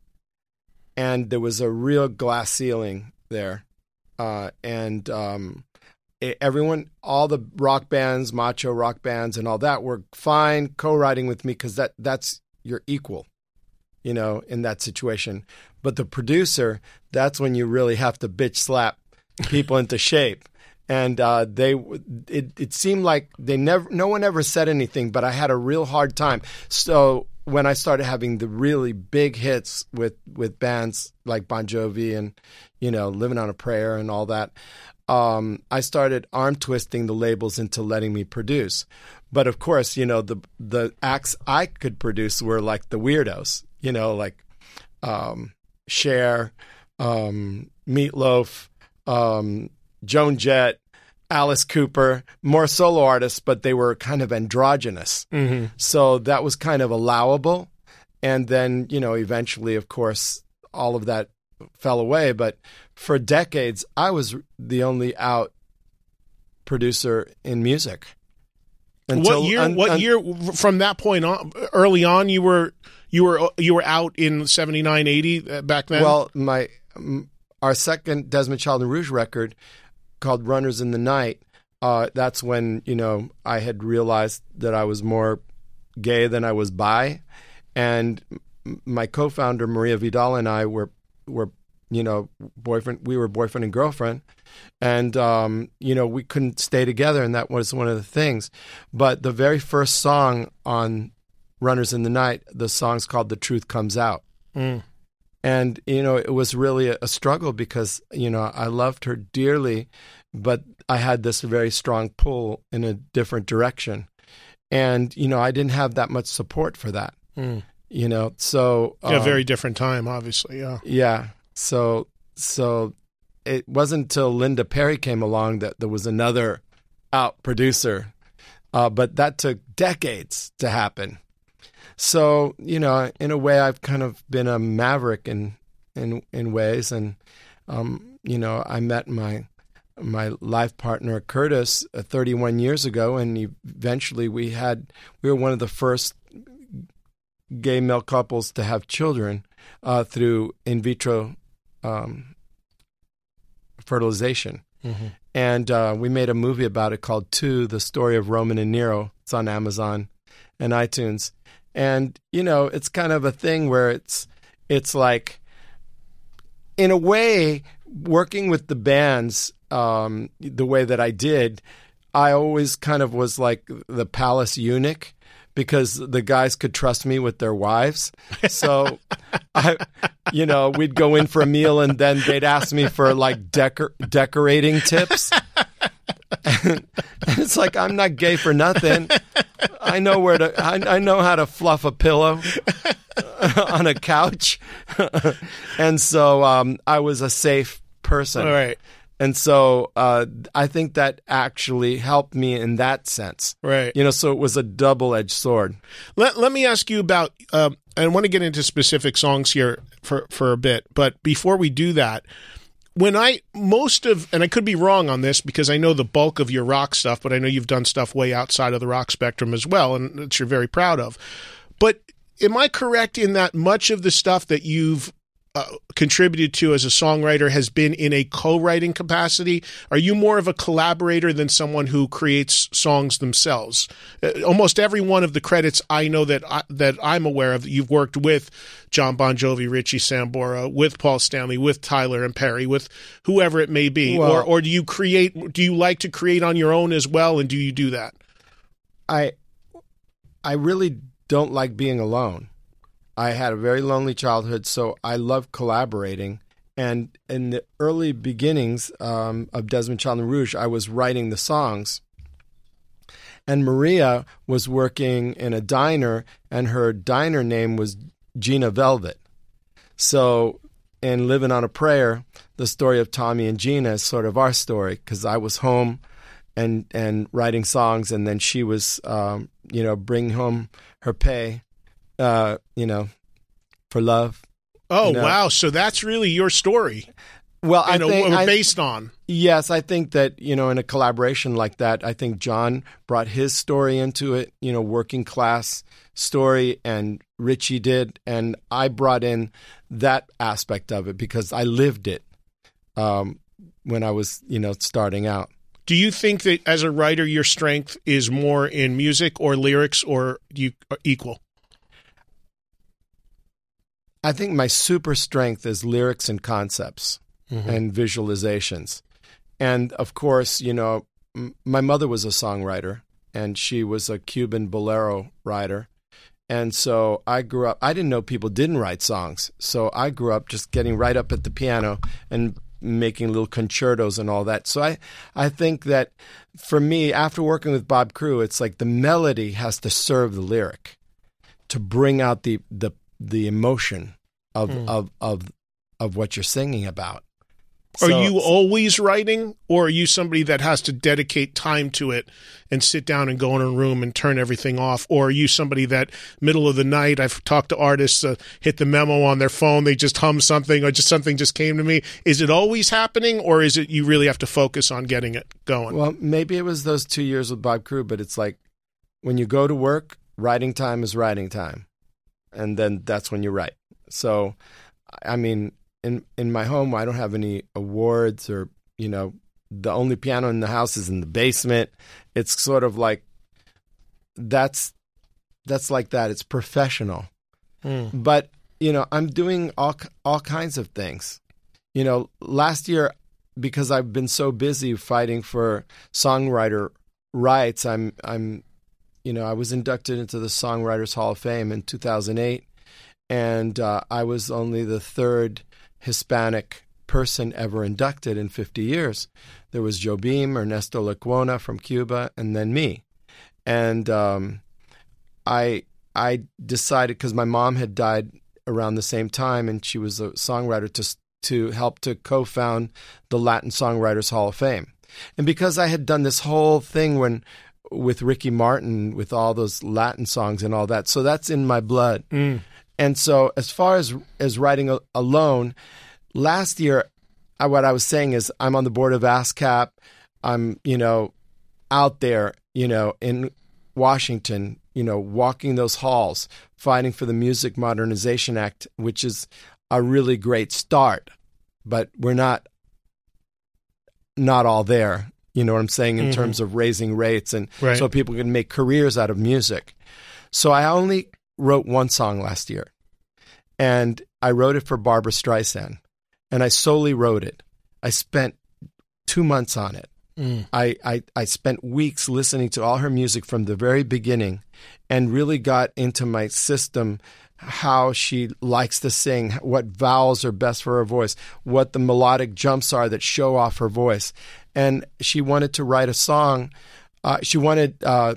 And there was a real glass ceiling there. Uh, and um, it, everyone, all the rock bands, macho rock bands and all that were fine co-writing with me, because that, that's your equal, you know, in that situation. But the producer, that's when you really have to bitch slap people into shape. And uh, they, it, it seemed like they never, no one ever said anything, but I had a real hard time. So when I started having the really big hits with, with bands like Bon Jovi and, you know, Living on a Prayer and all that, um, I started arm twisting the labels into letting me produce. But of course, you know, the the acts I could produce were like the weirdos, you know, like um, Cher, um, Meatloaf, um, Joan Jett, Alice Cooper, more solo artists, but they were kind of androgynous. Mm-hmm. So that was kind of allowable. And then, you know, eventually, of course, all of that fell away. But for decades, I was the only out producer in music. Until, what year? un, what un, year? From that point on, early on, you were you were you were out in seventy-nine, eighty back then. Well, my our second Desmond Child and Rouge record, called Runners in the Night, uh, that's when, you know, I had realized that I was more gay than I was bi, and my co-founder Maria Vidal and I were were you know boyfriend we were boyfriend and girlfriend. And, um, you know, we couldn't stay together, and that was one of the things. But the very first song on Runners in the Night, the song's called The Truth Comes Out. Mm. And, you know, it was really a, a struggle because, you know, I loved her dearly, but I had this very strong pull in a different direction. And, you know, I didn't have that much support for that, mm. you know, so. Yeah, um, very different time, obviously, yeah. Yeah, so, so. It wasn't until Linda Perry came along that there was another out producer, uh, but that took decades to happen. So, you know, in a way, I've kind of been a maverick in in in ways. And um, you know, I met my my life partner Curtis uh, thirty-one years ago, and eventually we had we were one of the first gay male couples to have children uh, through in vitro um, fertilization. Mm-hmm. And uh, we made a movie about it called Two, The Story of Roman and Nero. It's on Amazon and iTunes. And, you know, it's kind of a thing where it's it's like, in a way, working with the bands um, the way that I did, I always kind of was like the palace eunuch, because the guys could trust me with their wives. So, I, you know, we'd go in for a meal and then they'd ask me for like decor- decorating tips. And it's like, I'm not gay for nothing. I know where to, I, I know how to fluff a pillow on a couch. And so um, I was a safe person. All right. And so uh, I think that actually helped me in that sense. Right. You know, so it was a double-edged sword. Let Let me ask you about, um, I want to get into specific songs here for, for a bit, but before we do that, when I, most of, and I could be wrong on this because I know the bulk of your rock stuff, but I know you've done stuff way outside of the rock spectrum as well, and that you're very proud of. But am I correct in that much of the stuff that you've Uh, contributed to as a songwriter has been in a co-writing capacity? Are you more of a collaborator than someone who creates songs themselves? Uh, almost every one of the credits I know that I, that I'm aware of that you've worked with John Bon Jovi, Richie Sambora, with Paul Stanley, with Tyler and Perry, with whoever it may be. Well, or or do you create? Do you like to create on your own as well? And do you do that? I I really don't like being alone. I had a very lonely childhood, so I love collaborating. And in the early beginnings um, of Desmond Child and Rouge, I was writing the songs. And Maria was working in a diner, and her diner name was Gina Velvet. So in Living on a Prayer, the story of Tommy and Gina is sort of our story, because I was home and, and writing songs, and then she was, um, you know, bringing home her pay. Uh, you know, for love. Oh, you know? Wow. So that's really your story. Well, I know, think I, based on. Yes, I think that, you know, in a collaboration like that, I think John brought his story into it, you know, working class story, and Richie did, and I brought in that aspect of it because I lived it um, when I was, you know, starting out. Do you think that as a writer, your strength is more in music or lyrics, or you are equal? I think my super strength is lyrics and concepts mm-hmm. and visualizations. And of course, you know, m- my mother was a songwriter, and she was a Cuban bolero writer. And so I grew up, I didn't know people didn't write songs. So I grew up just getting right up at the piano and making little concertos and all that. So I, I think that for me, after working with Bob Crewe, it's like the melody has to serve the lyric to bring out the the the emotion of mm. of of of what you're singing about. Are so, you always writing, or are you somebody that has to dedicate time to it and sit down and go in a room and turn everything off? Or are you somebody that middle of the night, I've talked to artists, uh, hit the memo on their phone, they just hum something, or just something just came to me. Is it always happening, or is it you really have to focus on getting it going? Well, maybe it was those two years with Bob Crewe, but it's like when you go to work, writing time is writing time. And then that's when you write. So, I mean, in in my home, I don't have any awards, or, you know, the only piano in the house is in the basement. It's sort of like, that's, that's like that. It's professional. Mm. But, you know, I'm doing all, all kinds of things. You know, last year, because I've been so busy fighting for songwriter rights, I'm, I'm, you know, I was inducted into the Songwriters Hall of Fame in two thousand eight. And uh, I was only the third Hispanic person ever inducted in fifty years. There was Joe Beam, Ernesto Lecuona from Cuba, and then me. And um, I I decided, because my mom had died around the same time, and she was a songwriter, to to help to co-found the Latin Songwriters Hall of Fame. And because I had done this whole thing when with Ricky Martin, with all those Latin songs and all that, so that's in my blood. Mm. And so as far as as writing a, alone, last year, I, what I was saying is I'm on the board of ASCAP. I'm, you know, out there, you know, in Washington, you know, walking those halls, fighting for the Music Modernization Act, which is a really great start, but we're not not all there. You know what I'm saying, in mm-hmm. terms of raising rates and right. so people can make careers out of music. So I only wrote one song last year, and I wrote it for Barbra Streisand, and I solely wrote it. I spent two months on it. Mm. I, I, I spent weeks listening to all her music from the very beginning and really got into my system how she likes to sing, what vowels are best for her voice, what the melodic jumps are that show off her voice. And she wanted to write a song. Uh, she wanted uh,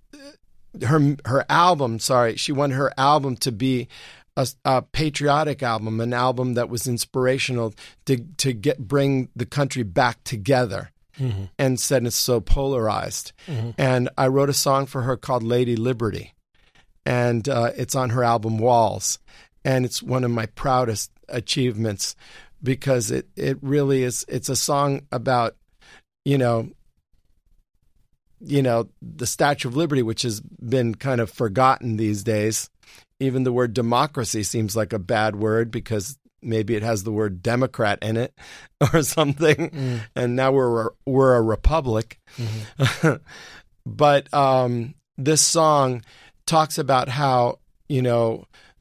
her her album, sorry, she wanted her album to be a, a patriotic album, an album that was inspirational to to get bring the country back together. Mm-hmm. And said it's so polarized. Mm-hmm. And I wrote a song for her called Lady Liberty. And uh, it's on her album Walls. And it's one of my proudest achievements because it, it really is, it's a song about, you know, you know, the Statue of Liberty, which has been kind of forgotten these days. Even the word democracy seems like a bad word because maybe it has the word Democrat in it or something. Mm. And now we're we're a republic. Mm-hmm. But um, this song talks about how, you know,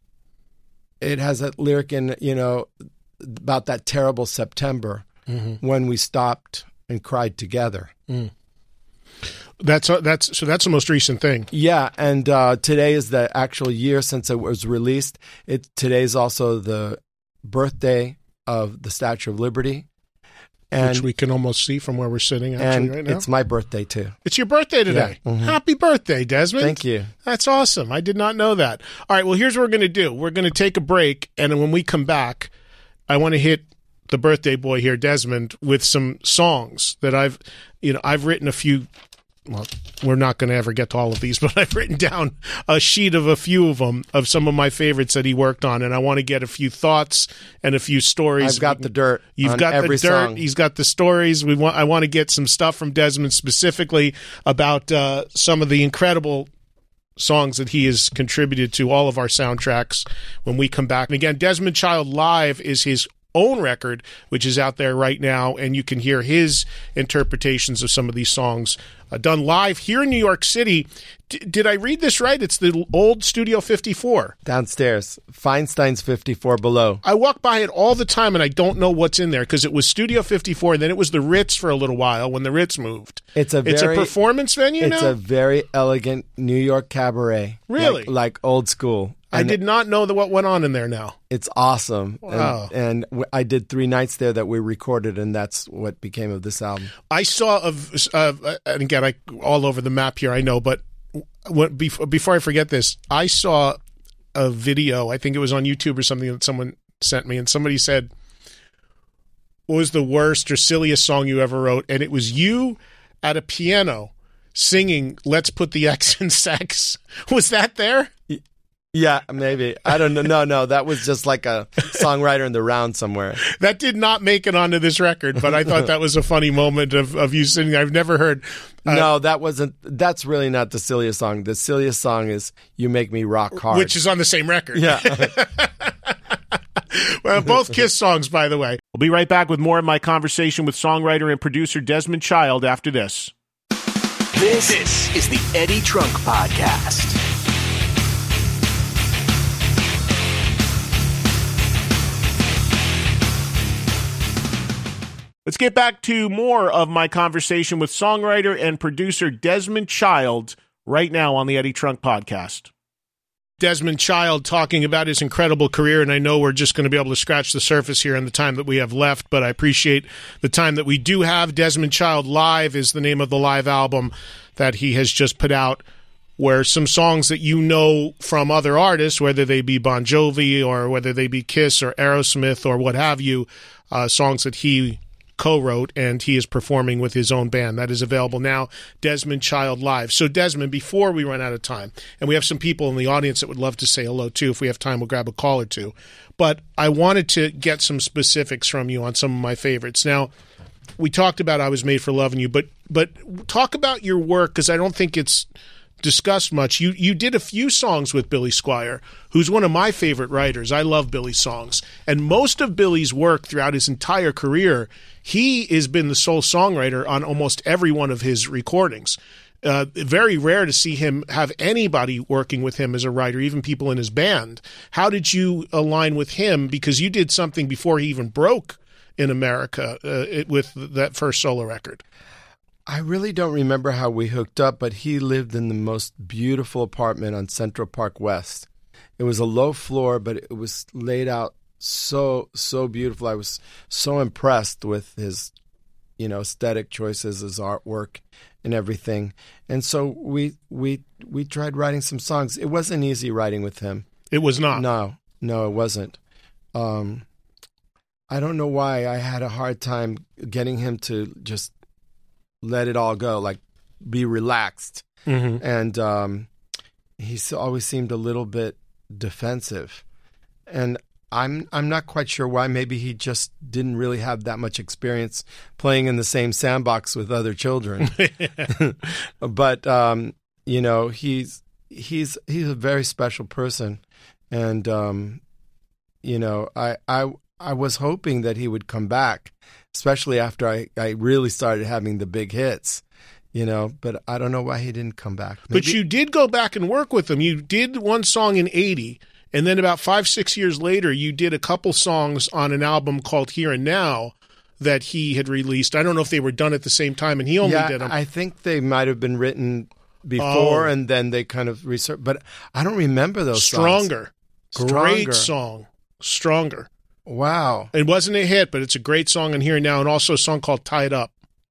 it has a lyric in, you know, about that terrible September mm-hmm. when we stopped and cried together. Mm. That's uh, that's so that's the most recent thing. Yeah, and uh, today is the actual year since it was released. It today's also the birthday of the Statue of Liberty. And, which we can almost see from where we're sitting actually and right now. It's my birthday, too. It's your birthday today. Yeah. Mm-hmm. Happy birthday, Desmond. Thank you. That's awesome. I did not know that. All right, well, here's what we're going to do. We're going to take a break, and when we come back, I want to hit the birthday boy here, Desmond, with some songs that I've, you know, I've written a few. Well, we're not going to ever get to all of these, but I've written down a sheet of a few of them, of some of my favorites that he worked on, and I want to get a few thoughts and a few stories. I've got the dirt. You've on got every the dirt. Song. He's got the stories. We want. I want to get some stuff from Desmond specifically about uh, some of the incredible songs that he has contributed to all of our soundtracks when we come back. And again, Desmond Child Live is his own record, which is out there right now, and you can hear his interpretations of some of these songs uh, done live here in New York City. D- did I read this right? It's the old Studio fifty-four. Downstairs. Feinstein's fifty-four below. I walk by it all the time, and I don't know what's in there because it was Studio fifty-four, and then it was the Ritz for a little while when the Ritz moved. It's a very, it's a performance venue it's now? It's a very elegant New York cabaret. Really? Like, like old school. I did not know that what went on in there now. It's awesome. Wow. And, and w- I did three nights there that we recorded, and that's what became of this album. I saw, of, uh, and again, I all over the map here, I know, but when, before I forget this, I saw a video, I think it was on YouTube or something that someone sent me, and somebody said, what was the worst or silliest song you ever wrote? And it was you at a piano singing Let's Put the X in Sex. Was that there? Yeah, maybe. I don't know. No, no, that was just like a songwriter in the round somewhere. That did not make it onto this record, but I thought that was a funny moment of, of you singing. I've never heard. Uh, no, that wasn't. That's really not the silliest song. The silliest song is You Make Me Rock Hard. Which is on the same record. Yeah. Well, both Kiss songs, by the way. We'll be right back with more of my conversation with songwriter and producer Desmond Child after this. This, this is the Eddie Trunk Podcast. Let's get back to more of my conversation with songwriter and producer Desmond Child right now on the Eddie Trunk Podcast. Desmond Child talking about his incredible career, and I know we're just going to be able to scratch the surface here in the time that we have left, but I appreciate the time that we do have. Desmond Child Live is the name of the live album that he has just put out, where some songs that you know from other artists, whether they be Bon Jovi or whether they be Kiss or Aerosmith or what have you, uh, songs that he co-wrote, and he is performing with his own band. That is available now, Desmond Child Live. So, Desmond, before we run out of time, and we have some people in the audience that would love to say hello, too. If we have time, we'll grab a call or two. But I wanted to get some specifics from you on some of my favorites. Now, we talked about I Was Made for Loving You, but but talk about your work, because I don't think it's discussed much. You you did a few songs with Billy Squier, who's one of my favorite writers. I love Billy's songs. And most of Billy's work throughout his entire career, he has been the sole songwriter on almost every one of his recordings. Uh, very rare to see him have anybody working with him as a writer, even people in his band. How did you align with him? Because you did something before he even broke in America uh, it, with that first solo record. I really don't remember how we hooked up, but he lived in the most beautiful apartment on Central Park West. It was a low floor, but it was laid out so, so beautiful. I was so impressed with his, you know, aesthetic choices, his artwork and everything. And so we we we tried writing some songs. It wasn't easy writing with him. It was not. No, no, it wasn't. Um, I don't know why I had a hard time getting him to just let it all go, like be relaxed. Mm-hmm. And um, he always seemed a little bit defensive. And I'm I'm not quite sure why. Maybe he just didn't really have that much experience playing in the same sandbox with other children. But um, you know, he's he's he's a very special person, and um, you know, I I I was hoping that he would come back, especially after I, I really started having the big hits. You know, but I don't know why he didn't come back. Maybe- but you did go back and work with him. You did one song in eighty. And then about five, six years later, you did a couple songs on an album called Here and Now that he had released. I don't know if they were done at the same time, and he only yeah, did them. I think they might have been written before, Oh. and then they kind of researched. But I don't remember those Stronger. songs. Great Stronger. song. Stronger. Wow. It wasn't a hit, but it's a great song on Here and Now, and also a song called Tied Up.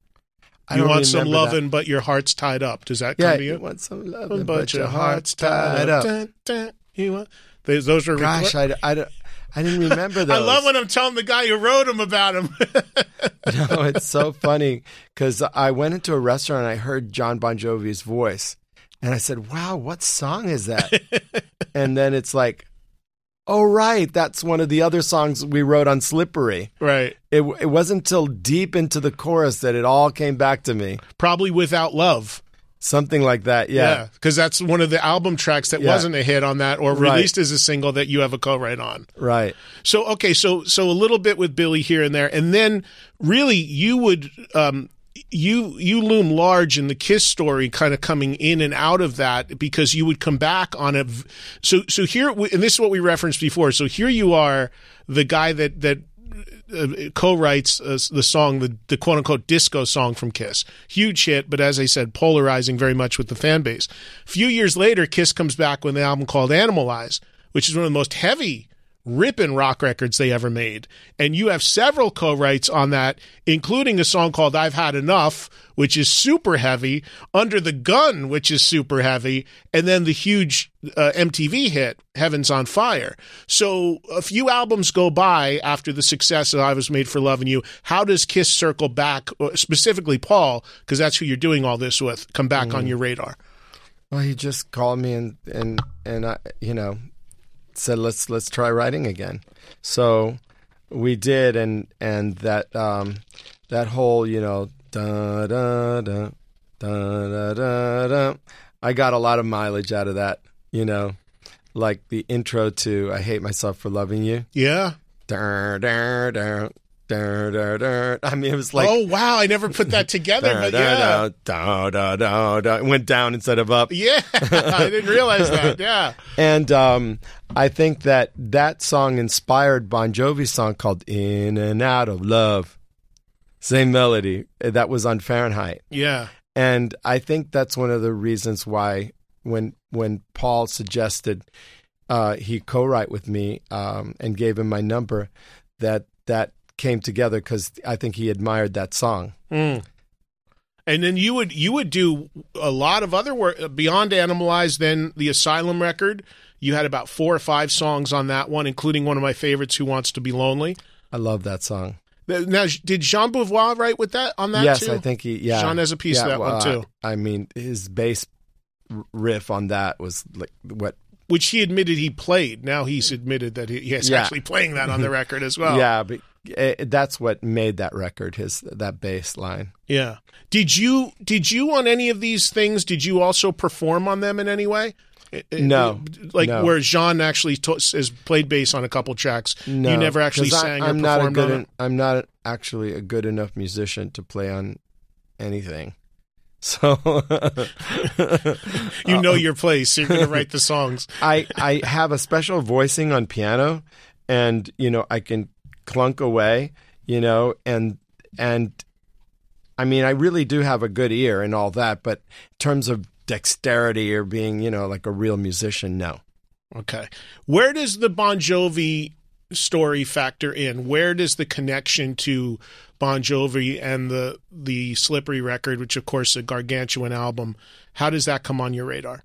I You don't want some remember lovin', that. but your heart's tied up. Does that Yeah, come to you you? want some love, But your heart's tied up. Dun, dun, you want... Those those are Gosh, I, I, don't- I didn't remember those. I love when I'm telling the guy who wrote them about him. No, it's so funny because I went into a restaurant and I heard John Bon Jovi's voice, and I said, "Wow, what song is that?" And then it's like, "Oh, right, that's one of the other songs we wrote on Slippery." Right. It it wasn't until deep into the chorus that it all came back to me. Probably Without Love. Something like that, yeah. Because that's one of the album tracks that Yeah. wasn't a hit on that or Right. released as a single that you have a co-write on. Right. So, okay, so so a little bit with Billy here and there. And then really you would um, you you loom large in the Kiss story, kind of coming in and out of that, because you would come back on a so so here, and this is what we referenced before. So here you are, the guy that that uh, co-writes uh, the song, the, the quote unquote disco song from Kiss, huge hit, but as I said, polarizing very much with the fan base. A few years later, Kiss comes back with an album called Animalize, which is one of the most heavy, ripping rock records they ever made. And you have several co-writes on that, including a song called I've Had Enough, which is super heavy, Under the Gun, which is super heavy, and then the huge uh, M T V hit, Heaven's on Fire. So a few albums go by after the success of I Was Made for Loving You. How does Kiss circle back, specifically Paul, because that's who you're doing all this with, come back mm. on your radar? Well, he just called me and, and, and I, you know, said let's let's try writing again. So we did, and and that um, that whole you know da da da da da da da. I got a lot of mileage out of that. You know, like the intro to "I Hate Myself for Loving You." Yeah. Da, da, da, da, da, da. I mean, it was like, oh wow, I never put that together, da, but da, yeah, da, da, da, da. It went down instead of up. yeah, I didn't realize that. Yeah. And um, I think that that song inspired Bon Jovi's song called In and Out of Love. Same melody. That was on Fahrenheit. Yeah. And I think that's one of the reasons why when when Paul suggested uh, he co-write with me um, and gave him my number, that that came together because I think he admired that song. Mm. And then you would you would do a lot of other work beyond Animalize. Then the Asylum record, you had about four or five songs on that one, including one of my favorites, Who Wants to Be Lonely. I love that song. Now, did Jean Beauvoir write with that on that yes, too? I think he. Yeah, Jean has a piece yeah, of that well, one too. I, I mean, his bass riff on that was like what. Which he admitted he played. Now he's admitted that he, he's Yeah. actually playing that on the record as well. Yeah, but it, that's what made that record. His that bass line. Yeah. Did you did you on any of these things? Did you also perform on them in any way? No, like no. where Jean actually to- has played bass on a couple tracks. No, you never actually 'cause sang I, or I'm not a performed good. on it. I'm not actually a good enough musician to play on anything. So you know your place. You're going to write the songs. I I have a special voicing on piano, and you know I can clunk away. You know, and and I mean I really do have a good ear and all that, but in terms of dexterity or being, you know, like a real musician, no. Okay. Where does the Bon Jovi story factor in? Where does the connection to Bon Jovi and the the Slippery record, which of course is a gargantuan album, how does that come on your radar?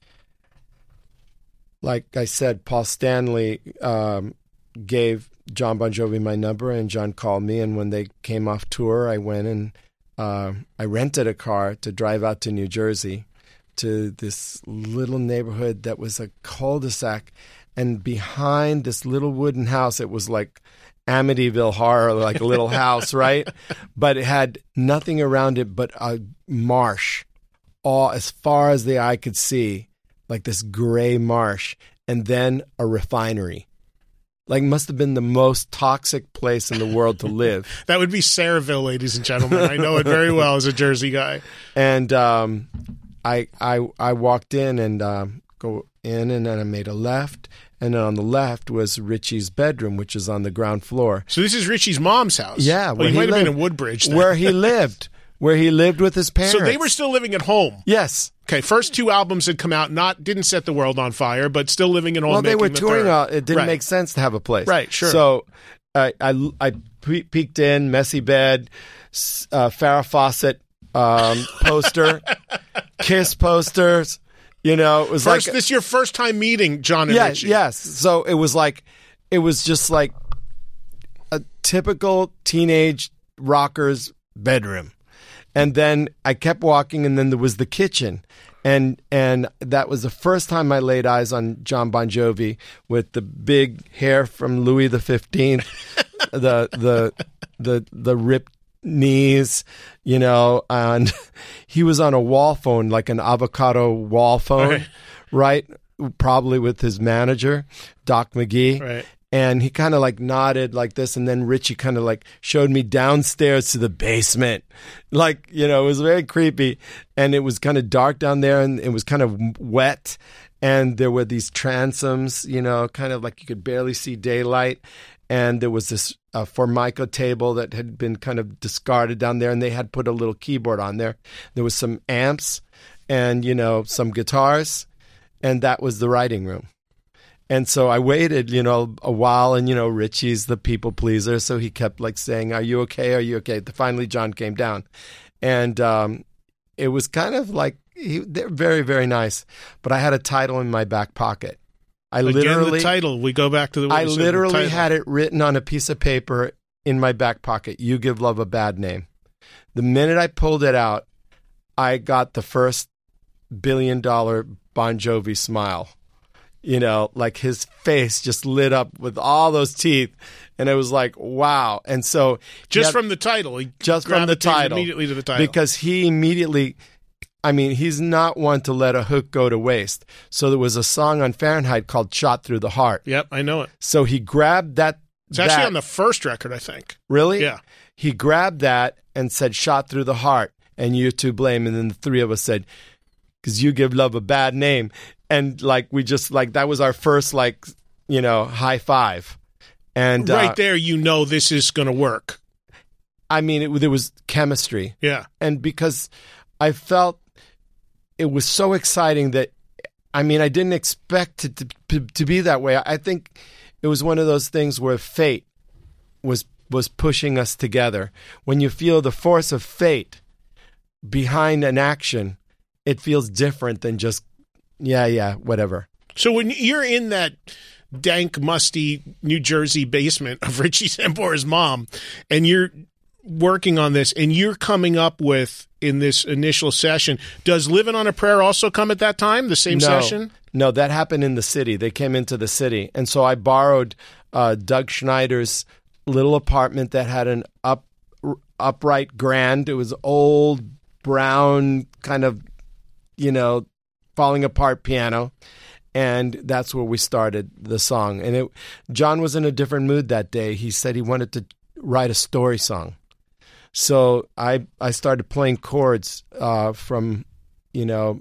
Like I said, Paul Stanley um, gave John Bon Jovi my number, and John called me, and when they came off tour, I went and uh, I rented a car to drive out to New Jersey, to this little neighborhood that was a cul-de-sac, and behind this little wooden house, it was like Amityville Horror, like a little house, right? But it had nothing around it but a marsh, all as far as the eye could see, like this gray marsh, and then a refinery. Like, must have been the most toxic place in the world to live. That would be Saraville, ladies and gentlemen. I know it very well as a Jersey guy. And um, I I I walked in and um, go in, and then I made a left, and then on the left was Richie's bedroom, which is on the ground floor. So this is Richie's mom's house. Yeah, well, he might have been in Woodbridge then. where he lived, where he lived with his parents. So they were still living at home. Yes. Okay, first two albums had come out, not didn't set the world on fire, but still living at home. Well, they were making the touring third. out. It didn't Right. make sense to have a place. Right, sure. So I I, I pe- peeked in, messy bed, s- uh, Farrah Fawcett um, poster, Kiss posters. You know, it was First, like this is your first time meeting John and yeah, Richie. yes. So it was like, it was just like a typical teenage rocker's bedroom. And then I kept walking, and then there was the kitchen. And and that was the first time I laid eyes on John Bon Jovi with the big hair from Louis the fifteenth, the the the the ripped knees, you know, and he was on a wall phone, like an avocado wall phone, right? right? Probably with his manager, Doc McGee. Right. And he kind of like nodded like this, and then Richie kind of like showed me downstairs to the basement. Like, you know, it was very creepy, and it was kind of dark down there, and it was kind of wet, and there were these transoms, you know, kind of like you could barely see daylight, and there was this uh, Formica table that had been kind of discarded down there, and they had put a little keyboard on there. There was some amps and, you know, some guitars, and that was the writing room. And so I waited, you know, a while, and, you know, Richie's the people pleaser, so he kept, like, saying, "Are you okay? Are you okay?" Finally, John came down. And um, it was kind of like, he, they're very, very nice. But I had a title in my back pocket. I Again, literally, the title. We go back to the. I the literally title. had it written on a piece of paper in my back pocket. "You give love a bad name." The minute I pulled it out, I got the first billion dollar Bon Jovi smile. You know, like his face just lit up with all those teeth, and it was like, wow. And so just had, from the title, he just from the gravitated title, immediately to the title, because he immediately. I mean, he's not one to let a hook go to waste. So there was a song on Fahrenheit called "Shot Through the Heart." Yep, I know it. So he grabbed that. It's actually that, on the first record, I think. Really? Yeah. He grabbed that and said, "Shot through the heart," and "You to blame." And then the three of us said, "Because you give love a bad name." And like, we just like, that was our first, like, you know, high five. And right uh, there, you know, this is going to work. I mean, it, there was chemistry. Yeah. And because I felt it was so exciting that, I mean, I didn't expect it to, to, to be that way. I think it was one of those things where fate was was pushing us together. When you feel the force of fate behind an action, it feels different than just, yeah, yeah, whatever. So when you're in that dank, musty New Jersey basement of Richie Sambora's mom, and you're working on this, and you're coming up with, in this initial session, does Living on a Prayer also come at that time, the same no, session? No, that happened in the city. They came into the city. And so I borrowed uh, Doug Schneider's little apartment that had an up upright grand. It was old, brown, kind of, you know, falling apart piano. And that's where we started the song. And it, John was in a different mood that day. He said he wanted to write a story song. So I I started playing chords uh, from, you know,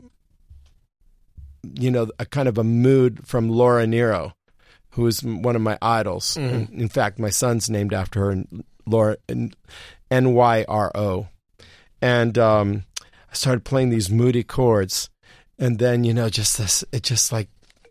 you know, a kind of a mood from Laura Nyro, who is one of my idols. Mm-hmm. In fact, my son's named after her, Laura, N Y R O. And um, I started playing these moody chords, and then, you know, just this, it just like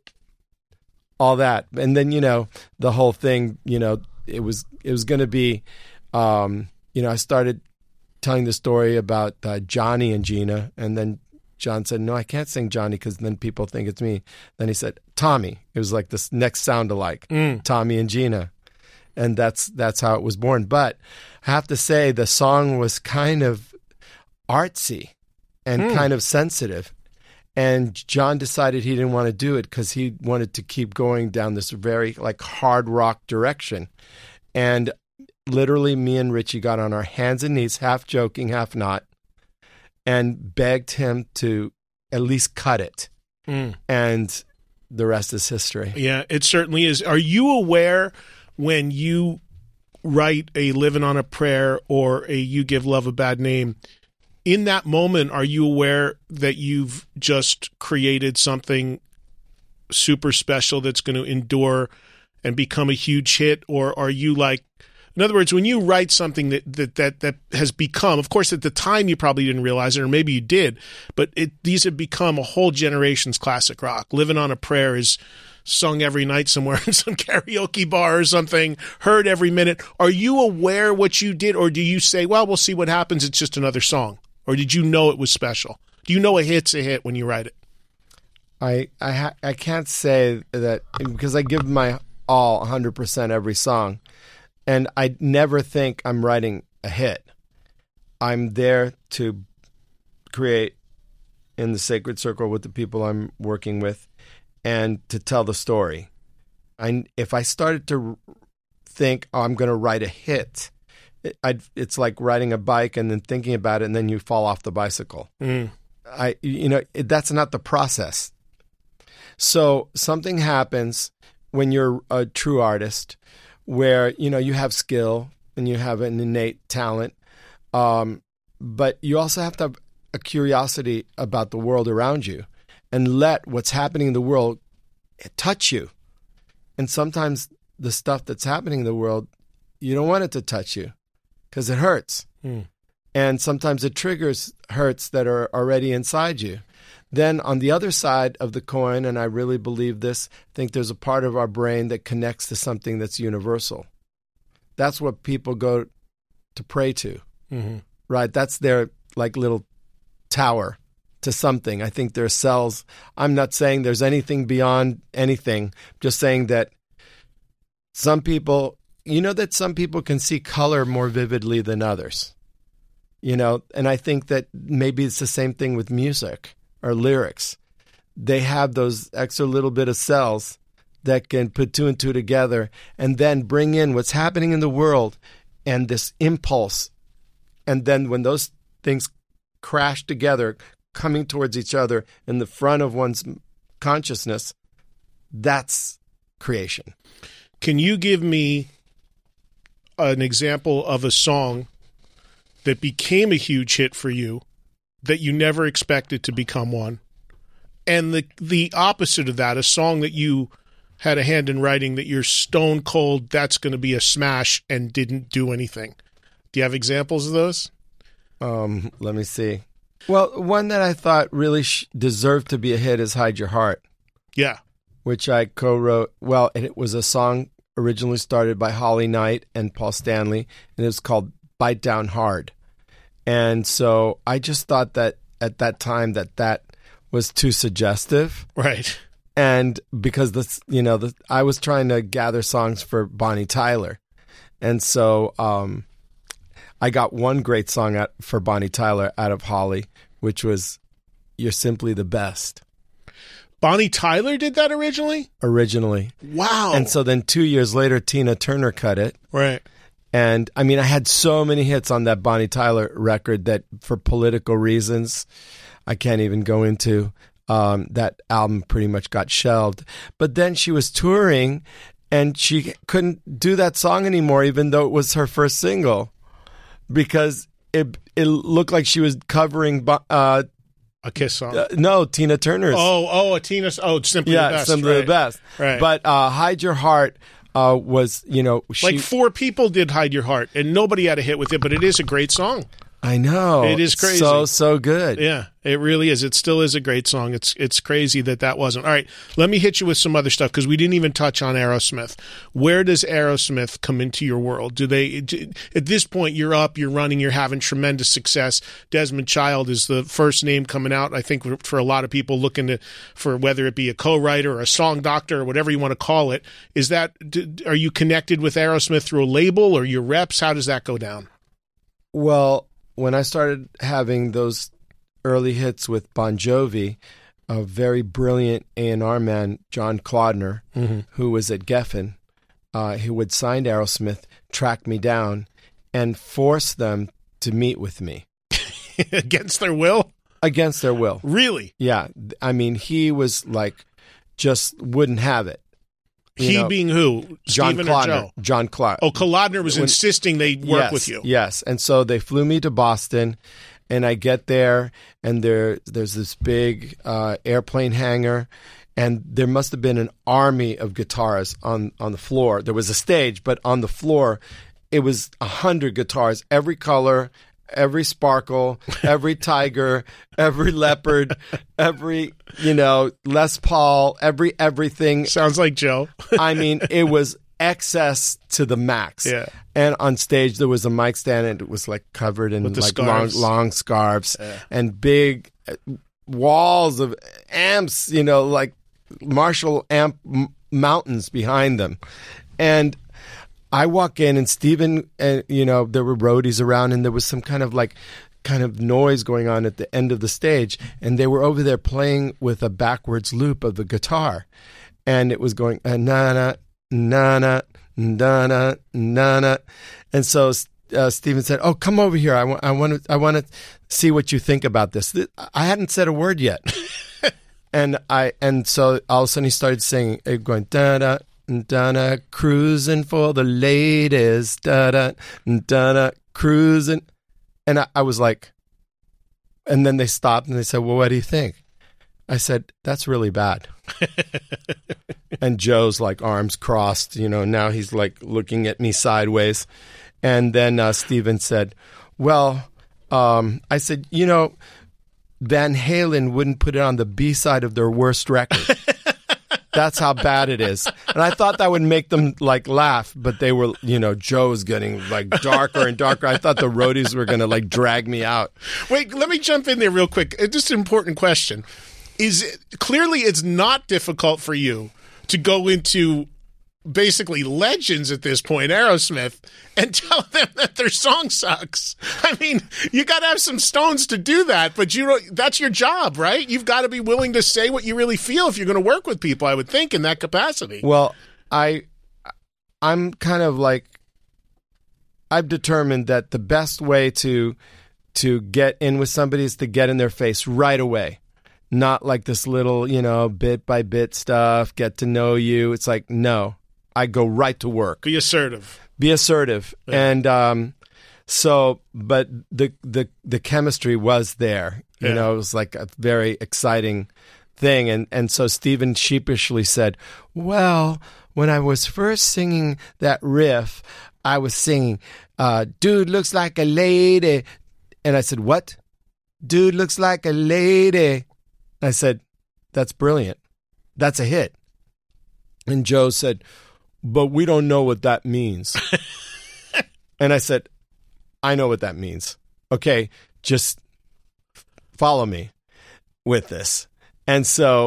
all that, and then, you know, the whole thing, you know, it was it was going to be. Um, You know, I started telling the story about uh, Johnny and Gina, and then John said, no, I can't sing Johnny because then people think it's me. Then he said, Tommy. It was like this next sound alike, mm. Tommy and Gina. And that's that's how it was born. But I have to say the song was kind of artsy and mm. kind of sensitive. And John decided he didn't want to do it because he wanted to keep going down this very like hard rock direction. And literally, me and Richie got on our hands and knees, half joking, half not, and begged him to at least cut it. Mm. And the rest is history. Yeah, it certainly is. Are you aware when you write a Living on a Prayer or a You Give Love a Bad Name, in that moment, are you aware that you've just created something super special that's going to endure and become a huge hit? Or are you like, in other words, when you write something that, that that that has become, of course, at the time you probably didn't realize it, or maybe you did, but it, these have become a whole generation's classic rock. Living on a Prayer is sung every night somewhere in some karaoke bar or something, heard every minute. Are you aware what you did, or do you say, well, we'll see what happens, it's just another song? Or did you know it was special? Do you know a hit's a hit when you write it? I I, ha- I can't say that because I give my all one hundred percent every song. And I never think I'm writing a hit. I'm there to create in the sacred circle with the people I'm working with and to tell the story. I, if I started to think, oh, I'm going to write a hit, it, I'd, it's like riding a bike and then thinking about it and then you fall off the bicycle. Mm. I, you know, it, that's not the process. So something happens when you're a true artist where, you know, you have skill and you have an innate talent, um, but you also have to have a curiosity about the world around you and let what's happening in the world touch you. And sometimes the stuff that's happening in the world, you don't want it to touch you because it hurts. Mm. And sometimes it triggers hurts that are already inside you. Then on the other side of the coin, and I really believe this, I think there's a part of our brain that connects to something that's universal. That's what people go to pray to, mm-hmm. right? That's their like little tower to something. I think there are cells. I'm not saying there's anything beyond anything. I'm just saying that some people, you know that some people can see color more vividly than others, you know, and I think that maybe it's the same thing with music. Or lyrics. They have those extra little bit of cells that can put two and two together and then bring in what's happening in the world and this impulse. And then when those things crash together, coming towards each other in the front of one's consciousness, that's creation. Can you give me an example of a song that became a huge hit for you that you never expected to become one? And the the opposite of that, a song that you had a hand in writing that you're stone cold, that's going to be a smash and didn't do anything. Do you have examples of those? Um, let me see. Well, one that I thought really sh- deserved to be a hit is Hide Your Heart. Yeah. Which I co-wrote. Well, it was a song originally started by Holly Knight and Paul Stanley, and it was called Bite Down Hard. And so I just thought that at that time that that was too suggestive. Right. And because the you know the I was trying to gather songs for Bonnie Tyler, and so um, I got one great song out, for Bonnie Tyler out of Holly, which was "You're Simply the Best." Bonnie Tyler did that originally? Originally. Wow. And so then two years later, Tina Turner cut it. Right. And, I mean, I had so many hits on that Bonnie Tyler record that for political reasons, I can't even go into, um, that album pretty much got shelved. But then she was touring, and she couldn't do that song anymore, even though it was her first single, because it it looked like she was covering uh A Kiss song. Uh, no, Tina Turner's. Oh, oh, a Tina. Oh, Simply yeah, the Best. Simply right. the Best. Right. But uh, Hide Your Heart uh, was, you know, she, like four people did Hide Your Heart, and nobody had a hit with it, but it is a great song. I know. It is crazy. So, so good. Yeah, it really is. It still is a great song. It's it's crazy that that wasn't. All right, let me hit you with some other stuff because we didn't even touch on Aerosmith. Where does Aerosmith come into your world? Do they, do, at this point, you're up, you're running, you're having tremendous success. Desmond Child is the first name coming out, I think, for a lot of people looking to, for whether it be a co-writer or a song doctor or whatever you want to call it. Is that, are you connected with Aerosmith through a label or your reps? How does that go down? Well, when I started having those early hits with Bon Jovi, a very brilliant A and R man, John Claudner, mm-hmm. who was at Geffen, uh, who would sign Aerosmith, track me down, and force them to meet with me. Against their will? Against their will. Really? Yeah. I mean, he was like, just wouldn't have it. You he know, being who? John Stephen Claudner. or Joe? John Claudner. Oh, Claudner was when, insisting they work yes, with you. Yes. And so they flew me to Boston, and I get there, and there there's this big uh, airplane hangar, and there must have been an army of guitars on, on the floor. There was a stage, but on the floor, it was a hundred guitars, every color, every sparkle, every tiger, every leopard, every, you know, Les Paul, every everything. Sounds like Joe. I mean, it was excess to the max. Yeah. And on stage, there was a mic stand, and it was like covered in like long, long scarves yeah. and big walls of amps, you know, like Marshall amp m- mountains behind them. And I walk in, and Stephen, uh, you know, there were roadies around, and there was some kind of like kind of noise going on at the end of the stage, and they were over there playing with a backwards loop of the guitar, and it was going uh, na na na na na na na na, and so uh, Stephen said, "Oh, come over here. I want, I want to, I want to see what you think about this." I hadn't said a word yet, and I, and so all of a sudden he started singing, going da da. Da-da, cruising for the ladies, da-da, da-da, cruising. And I, I was like, and then they stopped and they said, well, what do you think? I said, that's really bad. And Joe's like arms crossed, you know, now he's like looking at me sideways. And then uh, Stephen said, well, um, I said, you know, Van Halen wouldn't put it on the B side of their worst record. That's how bad it is. And I thought that would make them like laugh, but they were, you know, Joe was getting like darker and darker. I thought the roadies were going to like drag me out. Wait, let me jump in there real quick. Just an important question. Is it, clearly it's not difficult for you to go into basically legends at this point, Aerosmith, and tell them that their song sucks. I mean, you got to have some stones to do that, but you don't, that's your job, right? You've got to be willing to say what you really feel if you're going to work with people, I would think, in that capacity. Well, I, I'm kind of like, I've determined that the best way to to get in with somebody is to get in their face right away. Not like this little, you know, bit by bit stuff, get to know you. It's like, no. I go right to work. Be assertive. Be assertive. Yeah. And um, so, but the, the the chemistry was there. You yeah. know, it was like a very exciting thing. And, and so Stephen sheepishly said, well, when I was first singing that riff, I was singing, uh, dude looks like a lady. And I said, what? Dude looks like a lady. I said, that's brilliant. That's a hit. And Joe said, but we don't know what that means. And I said, I know what that means. Okay, just follow me with this. And so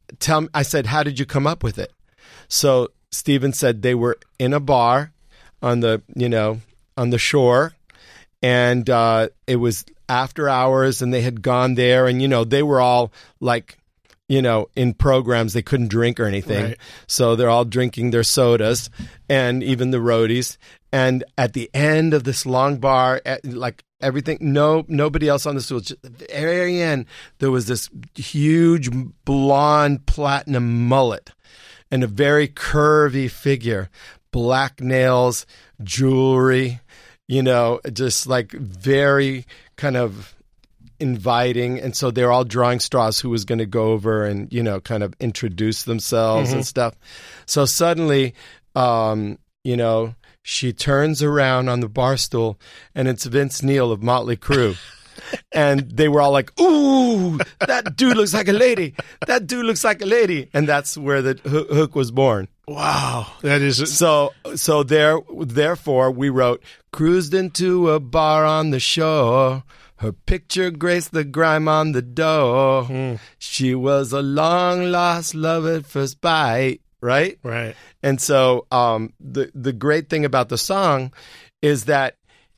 tell me, I said, how did you come up with it? So Stephen said they were in a bar on the, you know, on the shore, and uh, it was after hours, and they had gone there, and, you know, they were all like, you know, in programs, they couldn't drink or anything. Right. So they're all drinking their sodas, and even the roadies. And at the end of this long bar, at, like everything, no, nobody else on the stool. Just at the very end, there was this huge blonde platinum mullet and a very curvy figure, black nails, jewelry, you know, just like very kind of inviting. And so they're all drawing straws who was going to go over and, you know, kind of introduce themselves mm-hmm. and stuff. So suddenly, um, you know, she turns around on the bar stool, and it's Vince Neil of Motley Crue. And they were all like, ooh, that dude looks like a lady. That dude looks like a lady. And that's where the hook was born. Wow. That is... A- so so there. Therefore, we wrote, cruised into a bar on the shore. Her picture graced the grime on the door. Mm. She was a long-lost love at first bite. Right? Right. And so um, the the great thing about the song is that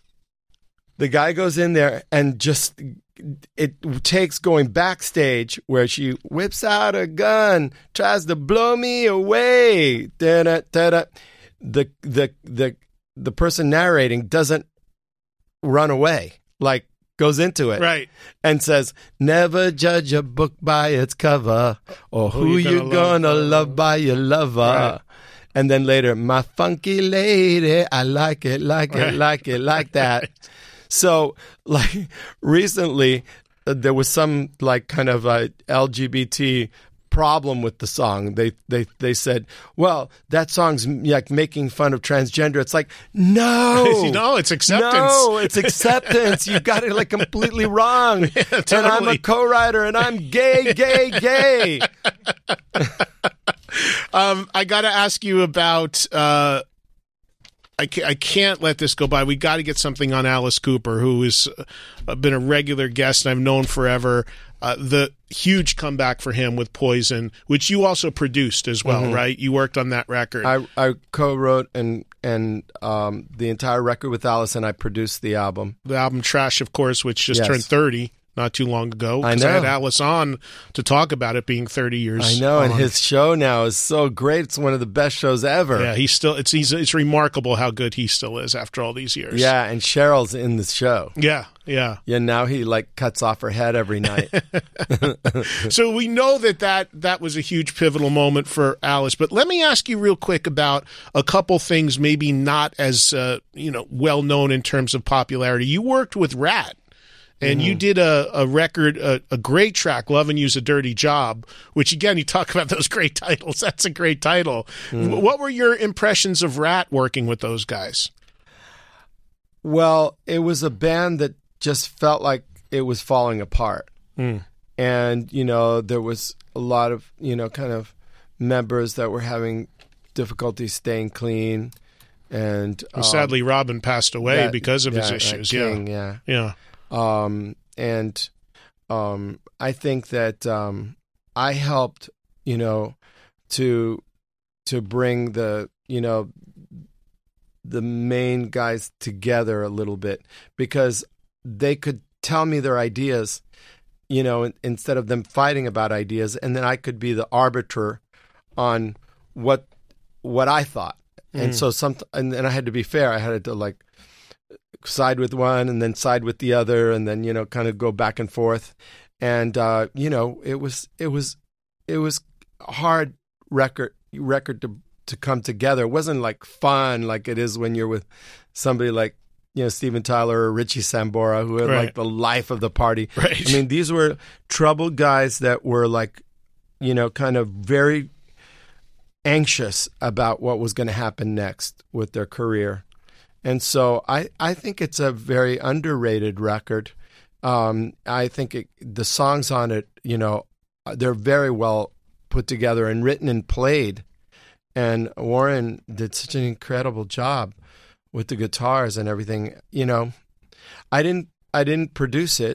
the guy goes in there and just, it takes going backstage where she whips out a gun, tries to blow me away. Da-da, da-da. The, the, the, the person narrating doesn't run away, like goes into it. Right. And says, never judge a book by its cover, or who, who you gonna, gonna love, love by your lover. Right. And then later, my funky lady, I like it, like right. it, like it, like that. So, like, recently, uh, there was some, like, kind of uh, L G B T problem with the song. They they they said, well, that song's like making fun of transgender. It's like, no. No, it's acceptance. No, it's acceptance. You got it like completely wrong. Yeah, totally. And I'm a co-writer, and I'm gay, gay, gay. um, I got to ask you about... Uh, I can't, I can't let this go by. We got to get something on Alice Cooper, who has uh, been a regular guest and I've known forever. Uh, the huge comeback for him with Poison, which you also produced as well, mm-hmm. right? You worked on that record. I, I co-wrote and and um, the entire record with Alice, and I produced the album. The album Trash, of course, which just yes. turned thirty not too long ago. I know. I had Alice on to talk about it being thirty years. I know, on. And his show now is so great. It's one of the best shows ever. Yeah, he's still. It's he's, it's remarkable how good he still is after all these years. Yeah, and Cheryl's in the show. Yeah, yeah. Yeah, now he like cuts off her head every night. So we know that, that that was a huge pivotal moment for Alice. But let me ask you real quick about a couple things maybe not as uh, you know well known in terms of popularity. You worked with Rat. And mm-hmm. you did a, a record, a, a great track, Lovin' You's a Dirty Job, which, again, you talk about those great titles. That's a great title. Mm. What were your impressions of Rat working with those guys? Well, it was a band that just felt like it was falling apart. Mm. And, you know, there was a lot of, you know, kind of members that were having difficulty staying clean. And well, sadly, um, Robin passed away that, because of yeah, his issues. King, yeah. Yeah. Yeah. Um, and um, I think that um, I helped, you know, to to bring the, you know, the main guys together a little bit, because they could tell me their ideas, you know, instead of them fighting about ideas, and then I could be the arbiter on what what I thought. Mm. And so some, and, and I had to be fair. I had to like side with one and then side with the other, and then, you know, kind of go back and forth. And uh, you know, it was it was it was a hard record record to to come together. It wasn't like fun like it is when you're with somebody like, you know, Steven Tyler or Richie Sambora, who had right. like the life of the party. Right. I mean, these were troubled guys that were like, you know, kind of very anxious about what was going to happen next with their career. And so I, I think it's a very underrated record. Um, I think it, the songs on it, you know, they're very well put together and written and played. And Warren did such an incredible job with the guitars and everything. You know, I didn't I didn't produce it.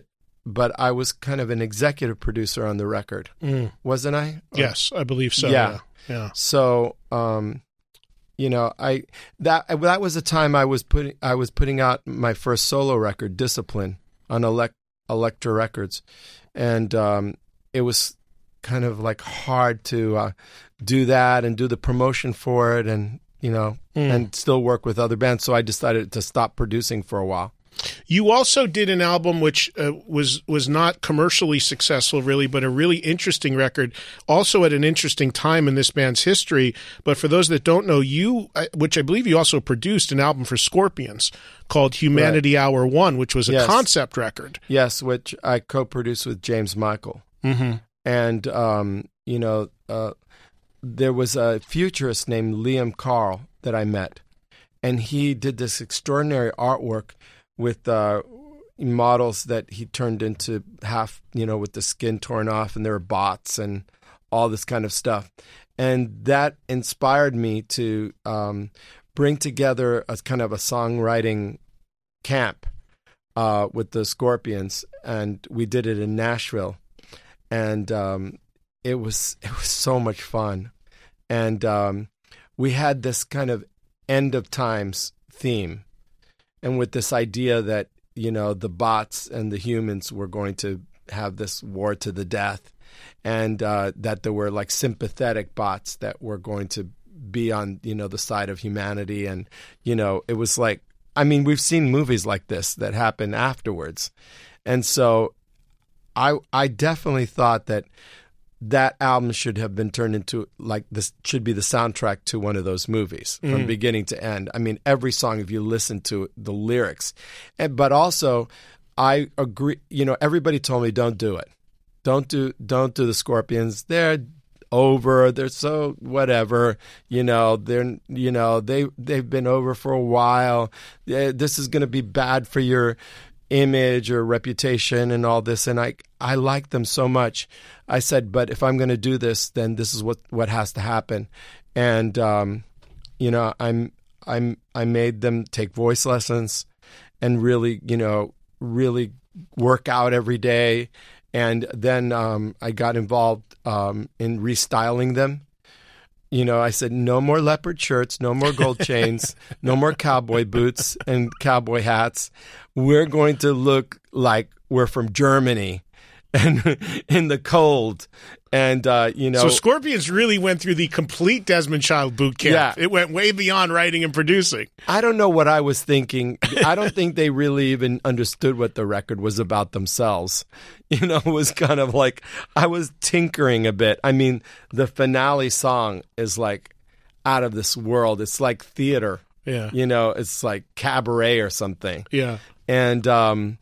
but I was kind of an executive producer on the record, mm. wasn't I? Or, yes, I believe so. Yeah, yeah. yeah. So, um, you know, I that that was the time I was putting I was putting out my first solo record, Discipline, on Elect, Elektra Records, and um, it was kind of like hard to uh, do that and do the promotion for it, and you know, mm. and still work with other bands. So I decided to stop producing for a while. You also did an album which uh, was was not commercially successful, really, but a really interesting record, also at an interesting time in this band's history. But for those that don't know, you, which I believe you also produced an album for Scorpions called Humanity right. Hour One, which was a yes. concept record. Yes, which I co-produced with James Michael. Mm-hmm. And, um, you know, uh, there was a futurist named Liam Carl that I met, and he did this extraordinary artwork with uh, models that he turned into half, you know, with the skin torn off, and there were bots and all this kind of stuff. And that inspired me to um, bring together a kind of a songwriting camp uh, with the Scorpions, and we did it in Nashville. And um, it was it was so much fun. And um, we had this kind of end of times theme. And with this idea that, you know, the bots and the humans were going to have this war to the death, and uh, that there were like sympathetic bots that were going to be on, you know, the side of humanity. And, you know, it was like, I mean, we've seen movies like this that happen afterwards. And so I I definitely thought that that album should have been turned into, like, this should be the soundtrack to one of those movies from mm. beginning to end. I mean, every song, if you listen to the lyrics. And, but also, I agree, you know, everybody told me, don't do it. Don't do, don't do the Scorpions. They're over. They're so whatever, you know, they're, you know, they, they've been over for a while. This is going to be bad for your image or reputation and all this. And I I like them so much. I said, but if I'm going to do this, then this is what, what has to happen. And um, you know, I'm I'm I made them take voice lessons and really, you know, really work out every day. And then um, I got involved um, in restyling them. You know, I said, no more leopard shirts, no more gold chains, no more cowboy boots and cowboy hats. We're going to look like we're from Germany and in the cold. And, uh, you know. So Scorpions really went through the complete Desmond Child boot camp. Yeah. It went way beyond writing and producing. I don't know what I was thinking. I don't think they really even understood what the record was about themselves. You know, it was kind of like I was tinkering a bit. I mean, the finale song is like out of this world. It's like theater. Yeah. You know, it's like cabaret or something. Yeah. And um,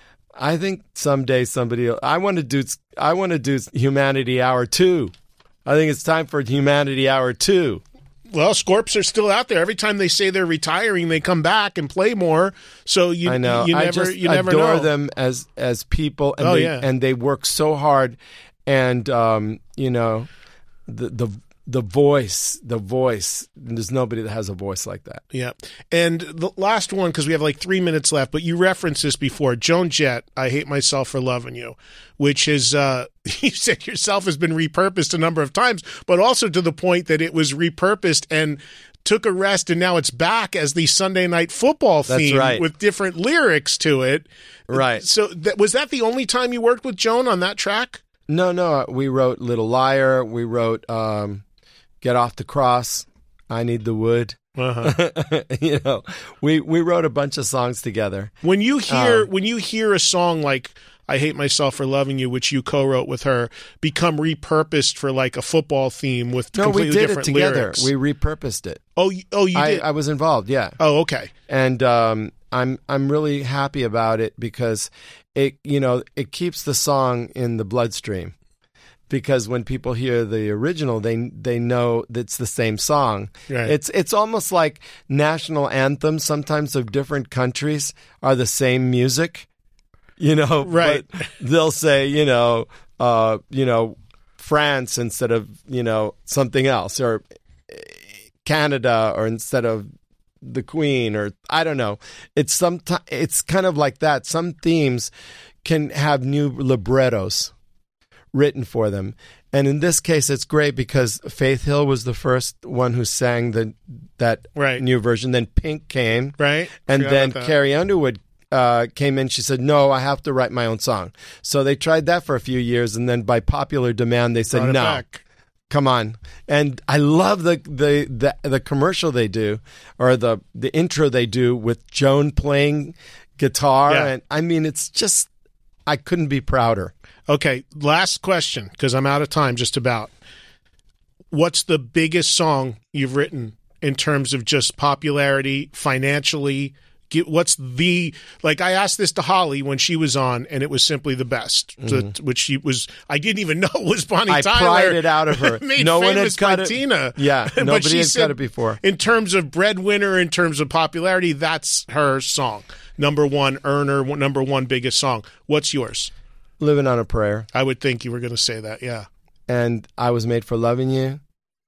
I think someday somebody – I want to do I want to do Humanity Hour two. I think it's time for Humanity Hour two. Well, Scorps are still out there. Every time they say they're retiring, they come back and play more. So you, I know. you never, I just you never adore know. them as as people, and oh, they yeah. and they work so hard, and um, you know, the the the voice, the voice. There's nobody that has a voice like that. Yeah. And the last one, because we have like three minutes left, but you referenced this before. Joan Jett, I Hate Myself for Loving You, which is, uh, you said yourself, has been repurposed a number of times, but also to the point that it was repurposed and took a rest, and now it's back as the Sunday Night Football theme. That's right. With different lyrics to it. Right. So that, was that the only time you worked with Joan on that track? No, no. We wrote Little Liar. We wrote um, Get Off the Cross. I Need the Wood. Uh-huh. You know, we, we wrote a bunch of songs together. When you hear Um, when you hear a song like I Hate Myself for Loving You, which you co-wrote with her, become repurposed for like a football theme with No, completely we did different it together. lyrics. We repurposed it. Oh, you- oh, you I, did. I was involved. Yeah. oh, okay. And um, I'm I'm really happy about it because it you know it keeps the song in the bloodstream. Because when people hear the original, they they know that's the same song. Right. It's it's almost like national anthems sometimes of different countries are the same music, you know. Right. But they'll say, you know, uh, you know, France instead of, you know, something else, or Canada or instead of the Queen, or I don't know. It's some. It's kind of like that. Some themes can have new librettos written for them. And in this case, it's great because Faith Hill was the first one who sang the that right. new version. Then Pink came. Right. And Forgot then about that. Carrie Underwood uh, came in. She said, no, I have to write my own song. So they tried that for a few years. And then by popular demand, they said, Brought it no. back. Come on. And I love the, the, the, the commercial they do, or the, the intro they do with Joan playing guitar. Yeah. And I mean, it's just, I couldn't be prouder. Okay, last question, because I'm out of time just about. What's the biggest song you've written in terms of just popularity, financially? Get- What's the, like I asked this to Holly when she was on, and it was simply the best, Mm-hmm. to- which she was, I didn't even know was Bonnie I Tyler. pried it out of her. Made No one had famous cut by it. Tina. Yeah, But nobody she had said, cut it before. In terms of breadwinner, in terms of popularity, that's her song. Number one earner, number one biggest song. What's yours? Living on a Prayer. I would think you were going to say that, yeah. And I Was Made for Loving You.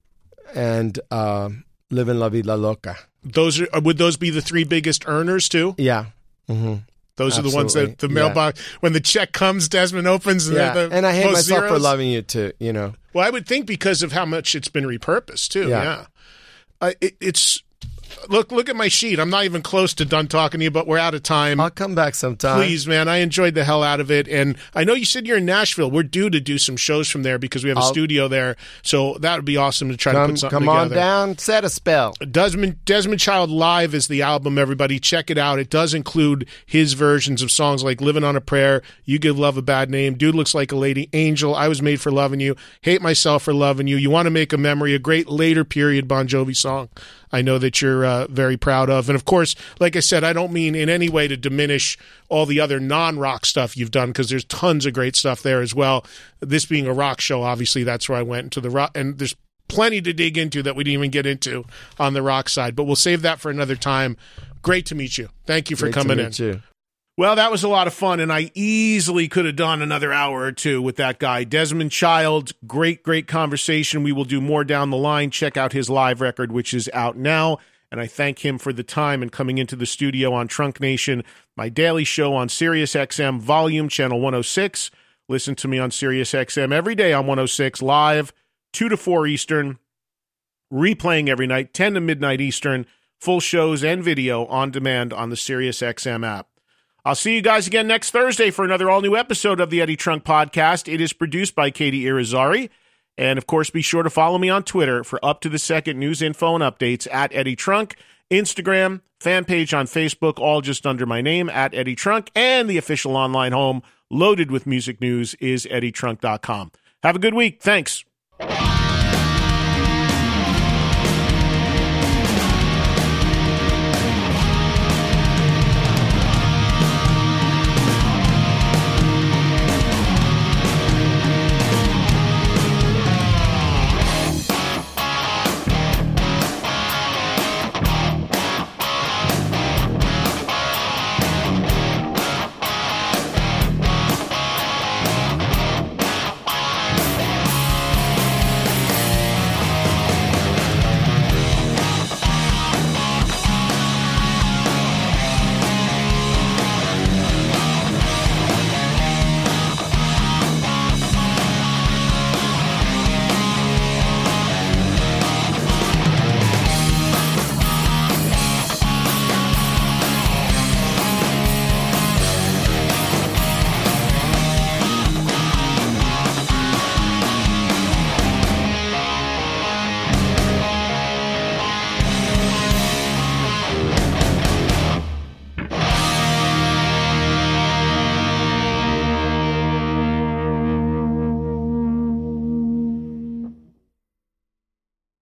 And uh, Living La Vida Loca. Those are, would those be the three biggest earners too? Yeah. Mm-hmm. Those are the ones Absolutely. that the Yeah. mailbox, when the check comes, Desmond opens, and Yeah. they're the And I hate most myself zeros. for loving you too, you know. Well, I would think because of how much it's been repurposed too. Yeah, Yeah. Uh, it, it's look look at my sheet. I'm not even close to done talking to you, but we're out of time. I'll come back sometime. Please, man, I enjoyed the hell out of it, and I know you said you're in Nashville. We're due to do some shows from there because we have a I'll- studio there, so that would be awesome to try to Come, put something come on together. down, set a spell. Desmond, Desmond Child Live is the album, everybody. Check it out. It does include his versions of songs like Living on a Prayer, You Give Love a Bad Name, Dude Looks Like a Lady, Angel, I Was Made for Loving You, Hate Myself for Loving You, You Want to Make a Memory, a great later period Bon Jovi song I know that you're uh, very proud of. And of course, like I said, I don't mean in any way to diminish all the other non-rock stuff you've done, because there's tons of great stuff there as well. This being a rock show, obviously, that's where I went into the rock, and there's plenty to dig into that we didn't even get into on the rock side, but we'll save that for another time. Great to meet you. Thank you for Great coming to in. meet you. Well, that was a lot of fun, and I easily could have done another hour or two with that guy. Desmond Child, great, great conversation. We will do more down the line. Check out his live record, which is out now, and I thank him for the time and coming into the studio on Trunk Nation, my daily show on Sirius X M Volume, Channel one oh six. Listen to me on Sirius X M every day on one oh six, live, two to four Eastern, replaying every night, ten to midnight Eastern, full shows and video on demand on the Sirius X M app. I'll see you guys again next Thursday for another all-new episode of the Eddie Trunk Podcast. It is produced by Katie Irizarry. And, of course, be sure to follow me on Twitter for up-to-the-second news info and updates at Eddie Trunk, Instagram, fan page on Facebook, all just under my name, at Eddie Trunk, and the official online home loaded with music news is eddie trunk dot com. Have a good week. Thanks.